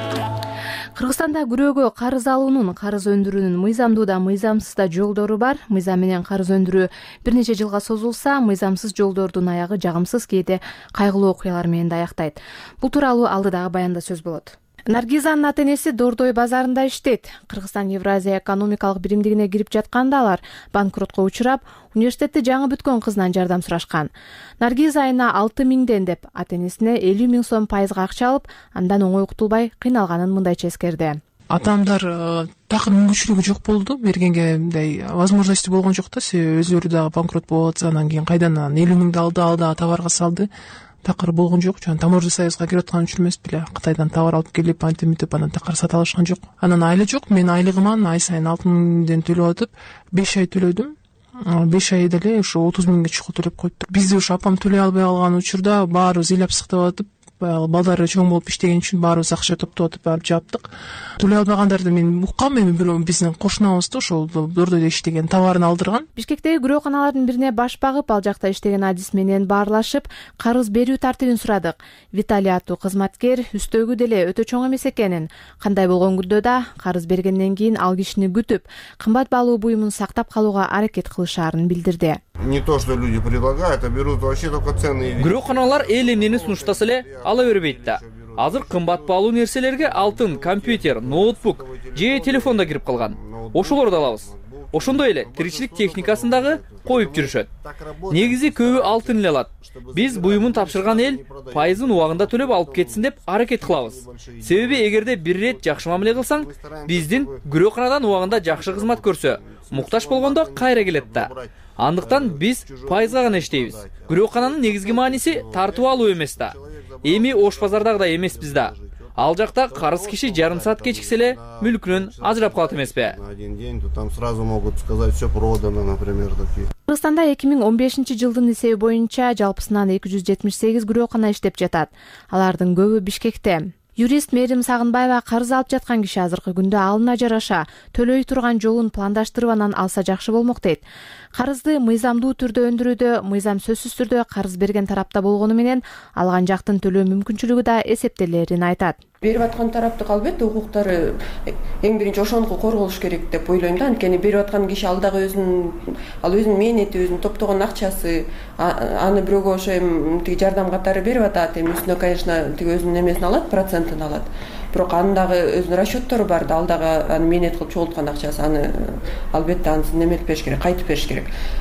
Кыргызстанда күрөөгө карыз алуунун, карыз өндүрүүнүн мыйзамдуу да мыйзамсыз да жолдору бар. Мыйзам менен карыз өндүрүү бир нече жылга созулса, мыйзамсыз жолдордун аягы жагымсыз, кээде кайгылуу окуялар менен да аяктайт. Бул тууралуу алдыдагы баянда сөз болот. Наргизанын ата-энеси Дордой базарында иштейт. Кыргызстан Евразия экономикалык биримдигине кирип жатканда алар банкротко учурап, университетти жаңы бүткөн кызынан жардам сурашкан. Наргиза айына алты миңден деп ата-энесине элүү миң сом пайызга акча алып, андан оңой уктулбай кыйналганын мындайча эскерди. Атамдар такыр мүмкүнчүлүгү жок болду, бергенге мындай возможности болгон жок да. Себеби өзүлөрү дагы банкрот болуп атса, анан кийин кайдан элүү миңди алды, ал дагы товарга салды. Такыр болгон жок. Жана таможня союзга кирип аткан үчүн эмес беле. Кытайдан товар алып келип, антип мынтип анан такыр сата алышкан жок. Анан айла жок. Мен айлыгыман ай сайын алты миңден төлөп атып, беш ай төлөдүм. беш ай деле ушу отуз миңге чукул төлөп коюптур. Бизди ушу апам төлөй албай калган учурда баарыбыз ыйлап сыктап атып, баягы балдары чоң болуп иштеген үчүн баарыбыз акча топтоп атып барып жаптык. Төлөй албагандарды мен уккам, эми биздин кошунабыз да ошол Дордойдо иштеген товарын алдырган. Бишкектеги күрөөканалардын бирине баш багып, ал жакта иштеген адис менен баарлашып, карыз берүү тартибин сурадык. Виталий аттуу кызматкер үстөгү деле өтө чоң эмес экенин, кандай болгон күндө да карыз бергенден кийин ал кишини күтүп, кымбат баалуу буюмун сактап калууга аракет кылышаарын билдирди. Не то, что люди предлагают, а берут вообще только ценные вещи. Күрөөканалар эл эмнени сунуштаса эле ала бербейт да. Азыр кымбат баалуу нерселерге алтын, компьютер, ноутбук же телефон да кирип калган. Ошолорду алабыз. Ошондой эле тиричилик техникасын дагы коюп жүрүшөт. Негизи көбү алтын эле алат. Биз буюмун тапшырган эл пайызын убагында төлөп алып кетсин деп аракет кылабыз. Себеби эгерде бир рет жакшы мамиле кылсаң, биздин күрөөканадан убагында жакшы кызмат көрсө, муктаж болгондо кайра келет да. Андыктан биз пайызга гана иштейбиз. Күрөөкананын негизги мааниси тартып алуу эмес да. Эми Ош базардагы эмеспиз да. Ал жакта карыз киши жарым саат кечиксе эле мүлкүнөн ажырап калат эмеспи? Один день, то там сразу могут сказать, все продано, например, такие. Кыргызстанда эки миң он бешинчи жылдын эсеби боюнча жалпысынан эки жүз жетимиш сегиз күрөөкана иштеп жатат. Алардын көбү Бишкекте. Юрист Мээрим Сагынбаева карыз алып жаткан киши азыркы күндө алына жараша төлөй турган жолун пландаштырып анан алса жакшы болмок дейт. Карызды мыйзамдуу түрдө өндүрүүдө мыйзам сөзсүз түрдө карыз берген тарапта болгону менен алган жактын төлөө мүмкүнчүлүгү да эсептелерин айтат. Берип аткан тараптын албетте укуктары эң биринчи ошондуку корголуш керек деп ойлойм да. Анткени берип аткан киши ал дагы өзүнүн ал өзүнүн мээнети, өзүнүн топтогон акчасы, аны бирөөгө ошо эми тиги жардам катары берип атат. Эми үстүнө, конечно, тиги өзүнүн эмесин алат, процентин алат. Бирок анын дагы өзүнүн расчеттору бар да, ал дагы аны мээнет кылып чогулткан акчасы, аны албетте анысын неметип бериш керек, кайтып бериш керек.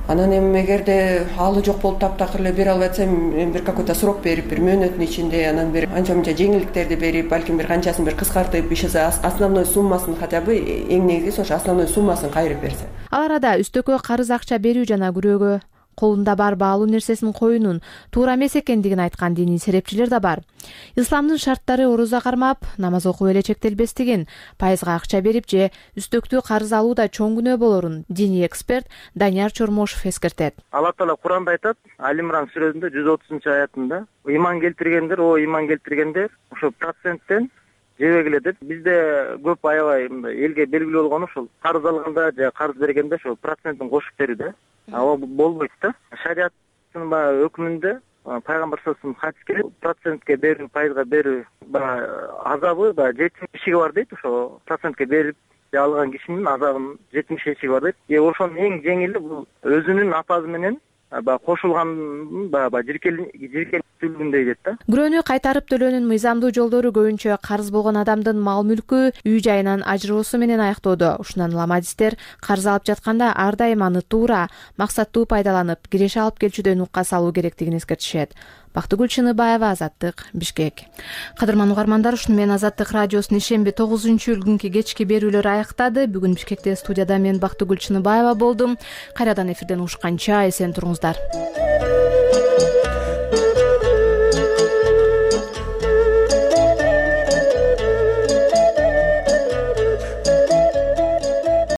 Анан эми эгерде алы жок болуп таптакыр эле бере албай атсам, эми бир какой-то срок берип, бир мөөнөттүн ичинде анан бир анча мынча жеңилдиктерди берип, балким бир канчасын бир кыскартып, иш основной суммасын хотя бы эң негизгиси ошо основной суммасын кайрып берсе. Ал арада үстөккө карыз акча берүү жана күрөөгө колунда бар баалуу нерсесин коюунун туура эмес экендигин айткан диний серепчилер да бар. Исламдын шарттары ороза кармап, намаз окуп эле чектелбестигин, пайызга акча берип же үстөктүү карыз алууда чоң күнөө болорун диний эксперт Данияр Чормошев эскертет. Алла Таала Куранда айтат, Ал-Имран сүрөсүндө жүз отузунчу аятында, ыйман келтиргендер, о ыйман келтиргендер, ошо проценттен жебегиле деп. Бизде көп аябай элге белгилүү болгону ушул карыз алганда же карыз бергенде ошо процентин кошуп берүү да. Ал болбойт да. Шариаттын баягы өкүмүндө пайгамбар саллаллаху алейхи хадис келет, процентке берүү, пайызга берүү баягы азабы баягы жетимиш эшиги бар дейт. Ошо процентке берип алган кишинин азабынын жетимиш эшиги бар дейт. Е ошонун эң жеңили бул өзүнүн апазы менен баягы кошулган баягы жиркелүүлүгүндөй дейт да. Күрөөнү кайтарып төлөөнүн мыйзамдуу жолдору көбүнчө карыз болгон адамдын мал мүлкү, үй жайынан ажыроосу менен аяктоодо. Ушундан улам адистер карыз алып жатканда ар дайым аны туура, максаттуу пайдаланып, киреше алып келчүдөн укка салуу керектигин эскертишет. Бактыгүл Чыныбаева, Азаттык, Бишкек. Кадырман угармандар, ушуну менен Азаттык радиосунун ишемби тогузунчу июль кечки берүүлөр аяктады. Бүгүн Бишкекте студияда мен Бактыгүл Чыныбаева болдум. Кайрадан эфирден угушканча эсен туруңуздар.